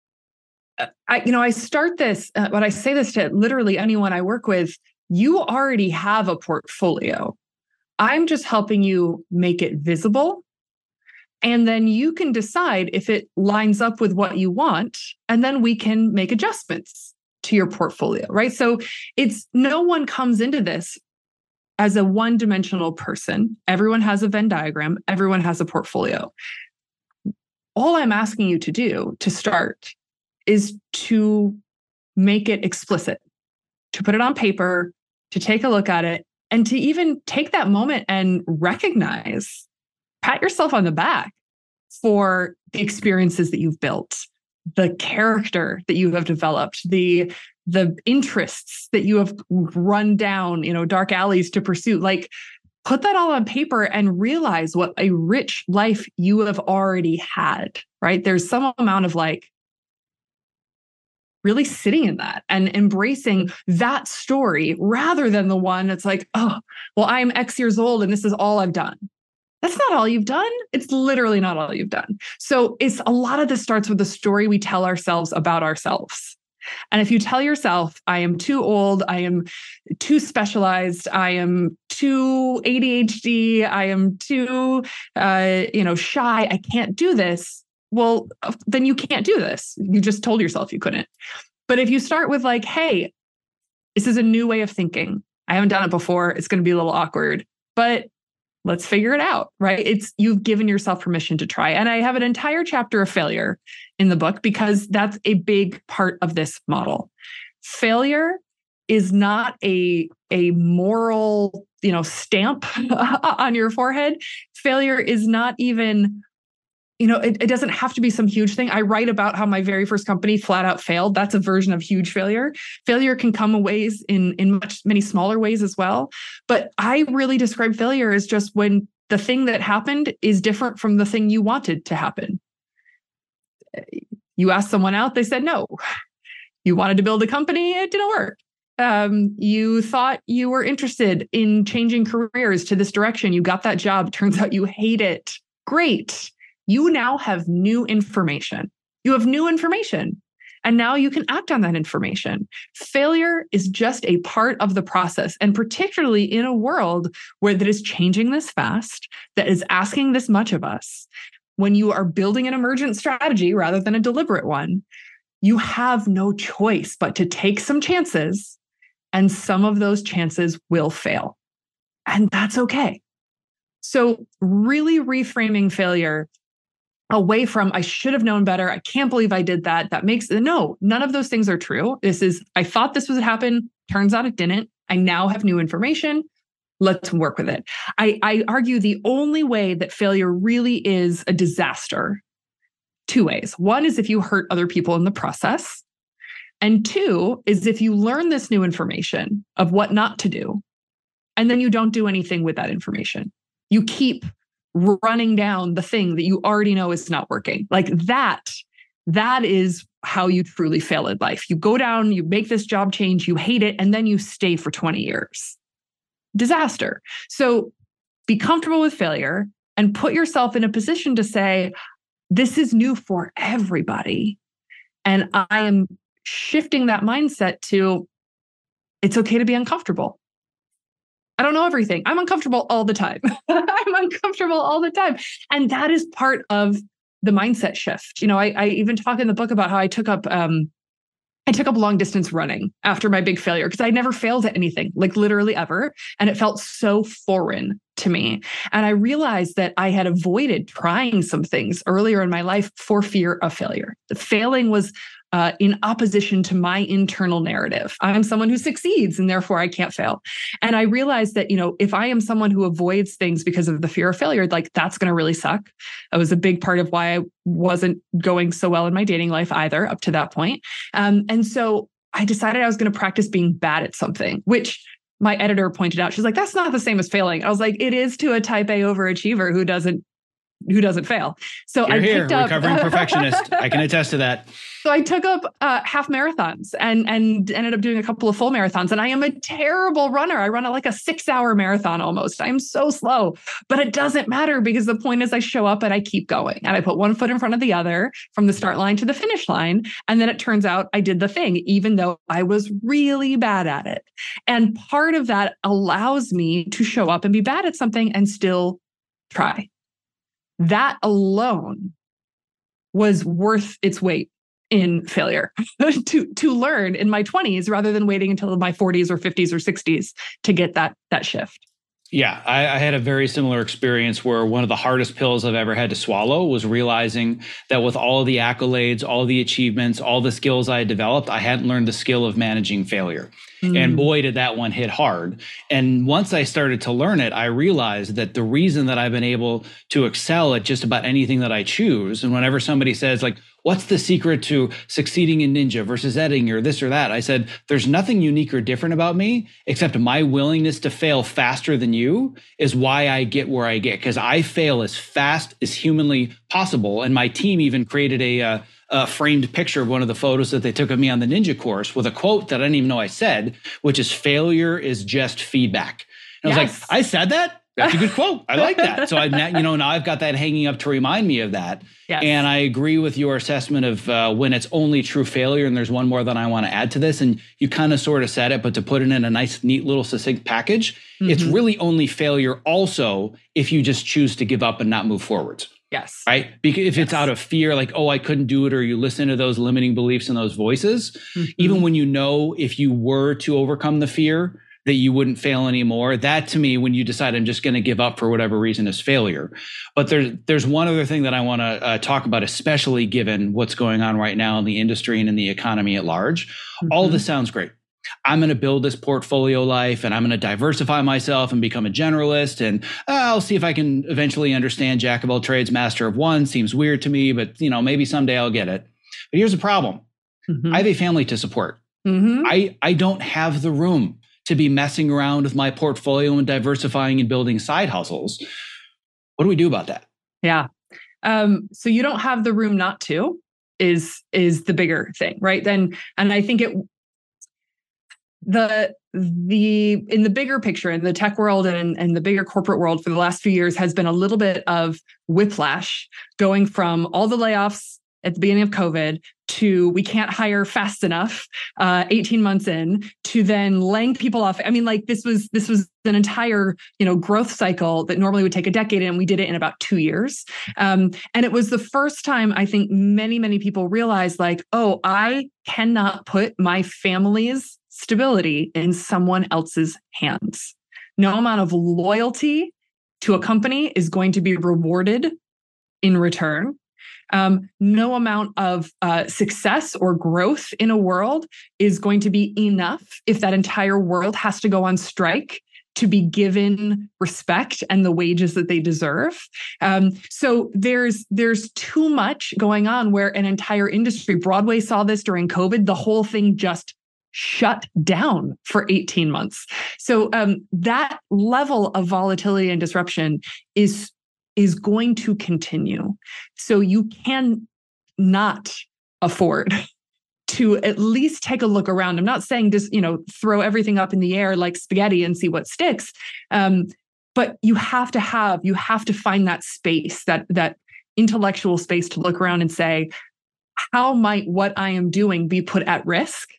I, you know, I start this, uh, when I say this to literally anyone I work with, you already have a portfolio. I'm just helping you make it visible. And then you can decide if it lines up with what you want, and then we can make adjustments to your portfolio, right? So it's no one comes into this as a one-dimensional person. Everyone has a Venn diagram. Everyone has a portfolio. All I'm asking you to do to start is to make it explicit, to put it on paper, to take a look at it, and to even take that moment and recognize, pat yourself on the back for the experiences that you've built, the character that you have developed, the the interests that you have run down, you know, dark alleys to pursue. Like, put that all on paper and realize what a rich life you have already had, right? There's some amount of like really sitting in that and embracing that story rather than the one that's like, oh, well, I'm X years old and this is all I've done. That's not all you've done. It's literally not all you've done. So it's a lot of this starts with the story we tell ourselves about ourselves. And if you tell yourself, I am too old, I am too specialized, I am too A D H D, I am too, uh, you know, shy, I can't do this, well, then you can't do this. You just told yourself you couldn't. But if you start with like, hey, this is a new way of thinking. I haven't done it before. It's going to be a little awkward, but let's figure it out, right? It's you've given yourself permission to try. And I have an entire chapter of failure in the book because that's a big part of this model. Failure is not a, a moral, you know, stamp on your forehead. Failure is not even, you know, it, it doesn't have to be some huge thing. I write about how my very first company flat out failed. That's a version of huge failure. Failure can come in ways in, in much, many smaller ways as well. But I really describe failure as just when the thing that happened is different from the thing you wanted to happen. You asked someone out, they said no. You wanted to build a company, it didn't work. Um, you thought you were interested in changing careers to this direction. You got that job. Turns out you hate it. Great. You now have new information. You have new information. And now you can act on that information. Failure is just a part of the process. And particularly in a world where that is changing this fast, that is asking this much of us, when you are building an emergent strategy rather than a deliberate one, you have no choice but to take some chances, and some of those chances will fail. And that's okay. So really reframing failure away from, I should have known better. I can't believe I did that. That makes, no, none of those things are true. This is, I thought this would happen. Turns out it didn't. I now have new information. Let's work with it. I, I argue the only way that failure really is a disaster, two ways. One is if you hurt other people in the process. And two is if you learn this new information of what not to do, and then you don't do anything with that information. You keep running down the thing that you already know is not working. Like that, that is how you truly fail in life. You go down, you make this job change, you hate it, and then you stay for twenty years. Disaster. So be comfortable with failure and put yourself in a position to say, this is new for everybody. And I am shifting that mindset to, it's okay to be uncomfortable. I don't know everything. I'm uncomfortable all the time. I'm uncomfortable all the time. And that is part of the mindset shift. You know, I, I even talk in the book about how I took up, um, I took up long distance running after my big failure because I never failed at anything, like literally ever. And it felt so foreign to me. And I realized that I had avoided trying some things earlier in my life for fear of failure. The failing was Uh, in opposition to my internal narrative. I'm someone who succeeds and therefore I can't fail. And I realized that, you know, if I am someone who avoids things because of the fear of failure, like that's going to really suck. It was a big part of why I wasn't going so well in my dating life either up to that point. Um, and so I decided I was going to practice being bad at something, which my editor pointed out. She's like, that's not the same as failing. I was like, it is to a type A overachiever who doesn't who doesn't fail. So You're I here, picked up recovering perfectionist. I can attest to that. So I took up uh, half marathons and and ended up doing a couple of full marathons. And I am a terrible runner. I run a, like a six hour marathon almost. I'm so slow, but it doesn't matter because the point is I show up and I keep going and I put one foot in front of the other from the start line to the finish line. And then it turns out I did the thing, even though I was really bad at it. And part of that allows me to show up and be bad at something and still try. That alone was worth its weight in failure to, to learn in my twenties rather than waiting until my forties or fifties or sixties to get that, that shift. Yeah, I, I had a very similar experience where one of the hardest pills I've ever had to swallow was realizing that with all of the accolades, all the achievements, all the skills I had developed, I hadn't learned the skill of managing failure. Mm. And boy, did that one hit hard. And once I started to learn it, I realized that the reason that I've been able to excel at just about anything that I choose, and whenever somebody says like, what's the secret to succeeding in Ninja versus editing or this or that? I said, there's nothing unique or different about me, except my willingness to fail faster than you is why I get where I get, because I fail as fast as humanly possible. And my team even created a, uh, a framed picture of one of the photos that they took of me on the Ninja course with a quote that I didn't even know I said, which is, failure is just feedback. And I was Yes. like, I said that? That's a good quote. I like that. So I, you know, now I've got that hanging up to remind me of that. Yes. And I agree with your assessment of uh, when it's only true failure. And there's one more that I want to add to this. And you kind of sort of said it, but to put it in a nice, neat little succinct package, mm-hmm. it's really only failure also if you just choose to give up and not move forwards. Yes. Right? Because if yes. it's out of fear, like, oh, I couldn't do it, or you listen to those limiting beliefs and those voices, mm-hmm. even when you know if you were to overcome the fear, that you wouldn't fail anymore. That to me, when you decide I'm just going to give up for whatever reason, is failure. But there's there's one other thing that I want to uh, talk about, especially given what's going on right now in the industry and in the economy at large. Mm-hmm. All of this sounds great. I'm going to build this portfolio life, and I'm going to diversify myself and become a generalist. And uh, I'll see if I can eventually understand jack of all trades, master of one. Seems weird to me, but you know, maybe someday I'll get it. But here's the problem. Mm-hmm. I have a family to support. Mm-hmm. I, I don't have the room to be messing around with my portfolio and diversifying and building side hustles. What do we do about that? Yeah. Um, so you don't have the room not to is, is the bigger thing, right? Then, and I think it, the, the, in the bigger picture, in the tech world and, and the bigger corporate world for the last few years has been a little bit of whiplash, going from all the layoffs at the beginning of COVID to we can't hire fast enough, uh, eighteen months in, to then laying people off. I mean, like this was this was an entire, you know, growth cycle that normally would take a decade, and we did it in about two years. Um, and it was the first time I think many, many people realized, like, oh, I cannot put my family's stability in someone else's hands. No amount of loyalty to a company is going to be rewarded in return. Um, no amount of uh, success or growth in a world is going to be enough if that entire world has to go on strike to be given respect and the wages that they deserve. Um, so there's there's too much going on where an entire industry, Broadway saw this during COVID, the whole thing just shut down for eighteen months. So um, that level of volatility and disruption is is going to continue. So you can not afford to at least take a look around. I'm not saying just, you know, throw everything up in the air like spaghetti and see what sticks. Um, but you have to have, you have to find that space, that, that intellectual space to look around and say, how might what I am doing be put at risk?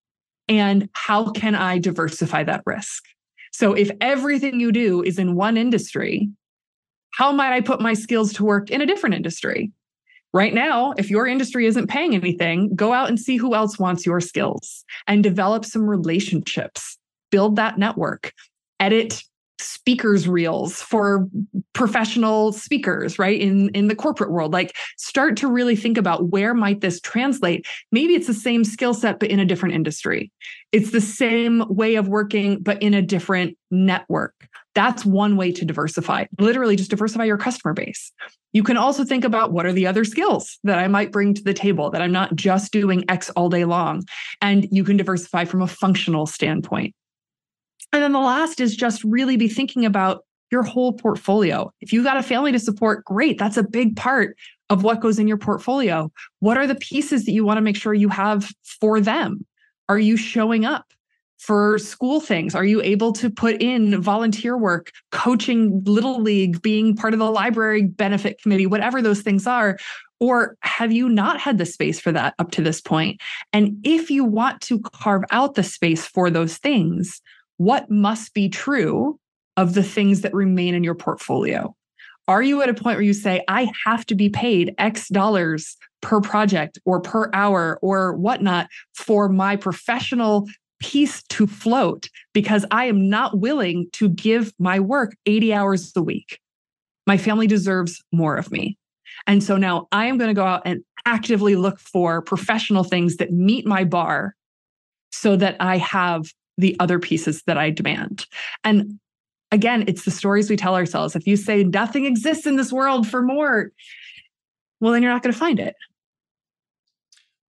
And how can I diversify that risk? So if everything you do is in one industry, how might I put my skills to work in a different industry? Right now, if your industry isn't paying anything, go out and see who else wants your skills and develop some relationships, build that network, edit speakers reels for professional speakers, right? In, in the corporate world, like start to really think about where might this translate? Maybe it's the same skill set, but in a different industry. It's the same way of working, but in a different network. That's one way to diversify. Literally just diversify your customer base. You can also think about what are the other skills that I might bring to the table, that I'm not just doing X all day long. And you can diversify from a functional standpoint. And then the last is just really be thinking about your whole portfolio. If you've got a family to support, great. That's a big part of what goes in your portfolio. What are the pieces that you want to make sure you have for them? Are you showing up for school things? Are you able to put in volunteer work, coaching Little League, being part of the library benefit committee, whatever those things are? Or have you not had the space for that up to this point? And if you want to carve out the space for those things, what must be true of the things that remain in your portfolio? Are you at a point where you say, I have to be paid X dollars per project or per hour or whatnot for my professional piece to float because I am not willing to give my work eighty hours a week? My family deserves more of me. And so now I am going to go out and actively look for professional things that meet my bar so that I have the other pieces that I demand. And again, it's the stories we tell ourselves. If you say nothing exists in this world for more, well, then you're not going to find it.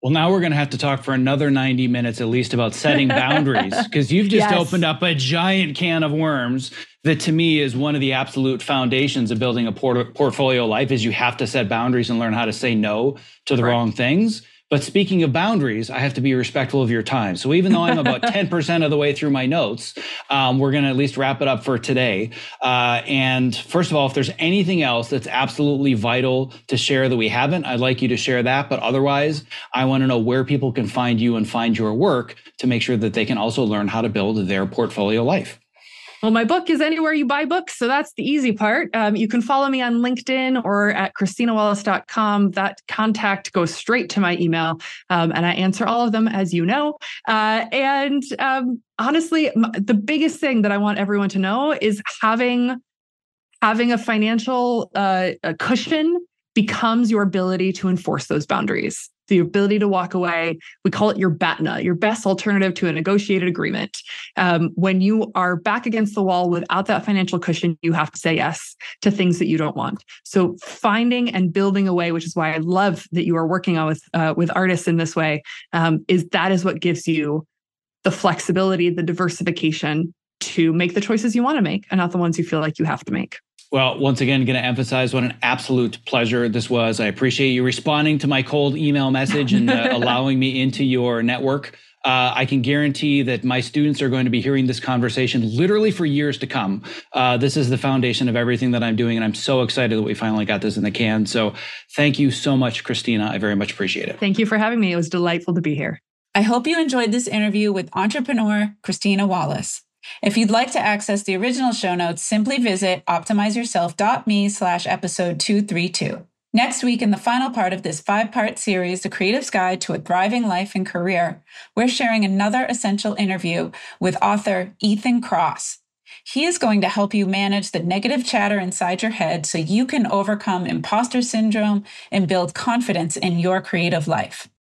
Well, now we're going to have to talk for another ninety minutes at least about setting boundaries, because you've just Yes. opened up a giant can of worms that to me is one of the absolute foundations of building a port- portfolio life is you have to set boundaries and learn how to say no to the Right. wrong things. But speaking of boundaries, I have to be respectful of your time. So even though I'm about ten percent of the way through my notes, um, we're going to at least wrap it up for today. Uh, and first of all, if there's anything else that's absolutely vital to share that we haven't, I'd like you to share that. But otherwise, I want to know where people can find you and find your work to make sure that they can also learn how to build their portfolio life. Well, my book is anywhere you buy books, so that's the easy part. Um, you can follow me on LinkedIn or at christina wallace dot com. That contact goes straight to my email, um, and I answer all of them, as you know. Uh, and um, honestly, m- the biggest thing that I want everyone to know is having having a financial uh, a cushion becomes your ability to enforce those boundaries. The ability to walk away. We call it your B A T N A, your best alternative to a negotiated agreement. Um, when you are back against the wall without that financial cushion, you have to say yes to things that you don't want. So finding and building a way, which is why I love that you are working on with uh, with artists in this way, um, is that is what gives you the flexibility, the diversification to make the choices you want to make and not the ones you feel like you have to make. Well, once again, going to emphasize what an absolute pleasure this was. I appreciate you responding to my cold email message and uh, allowing me into your network. Uh, I can guarantee that my students are going to be hearing this conversation literally for years to come. Uh, this is the foundation of everything that I'm doing, and I'm so excited that we finally got this in the can. So thank you so much, Christina. I very much appreciate it. Thank you for having me. It was delightful to be here. I hope you enjoyed this interview with entrepreneur Christina Wallace. If you'd like to access the original show notes, simply visit optimizeyourself.me slash episode 232. Next week, in the final part of this five-part series, The Creative's Guide to a Thriving Life and Career, we're sharing another essential interview with author Ethan Kross. He is going to help you manage the negative chatter inside your head so you can overcome imposter syndrome and build confidence in your creative life.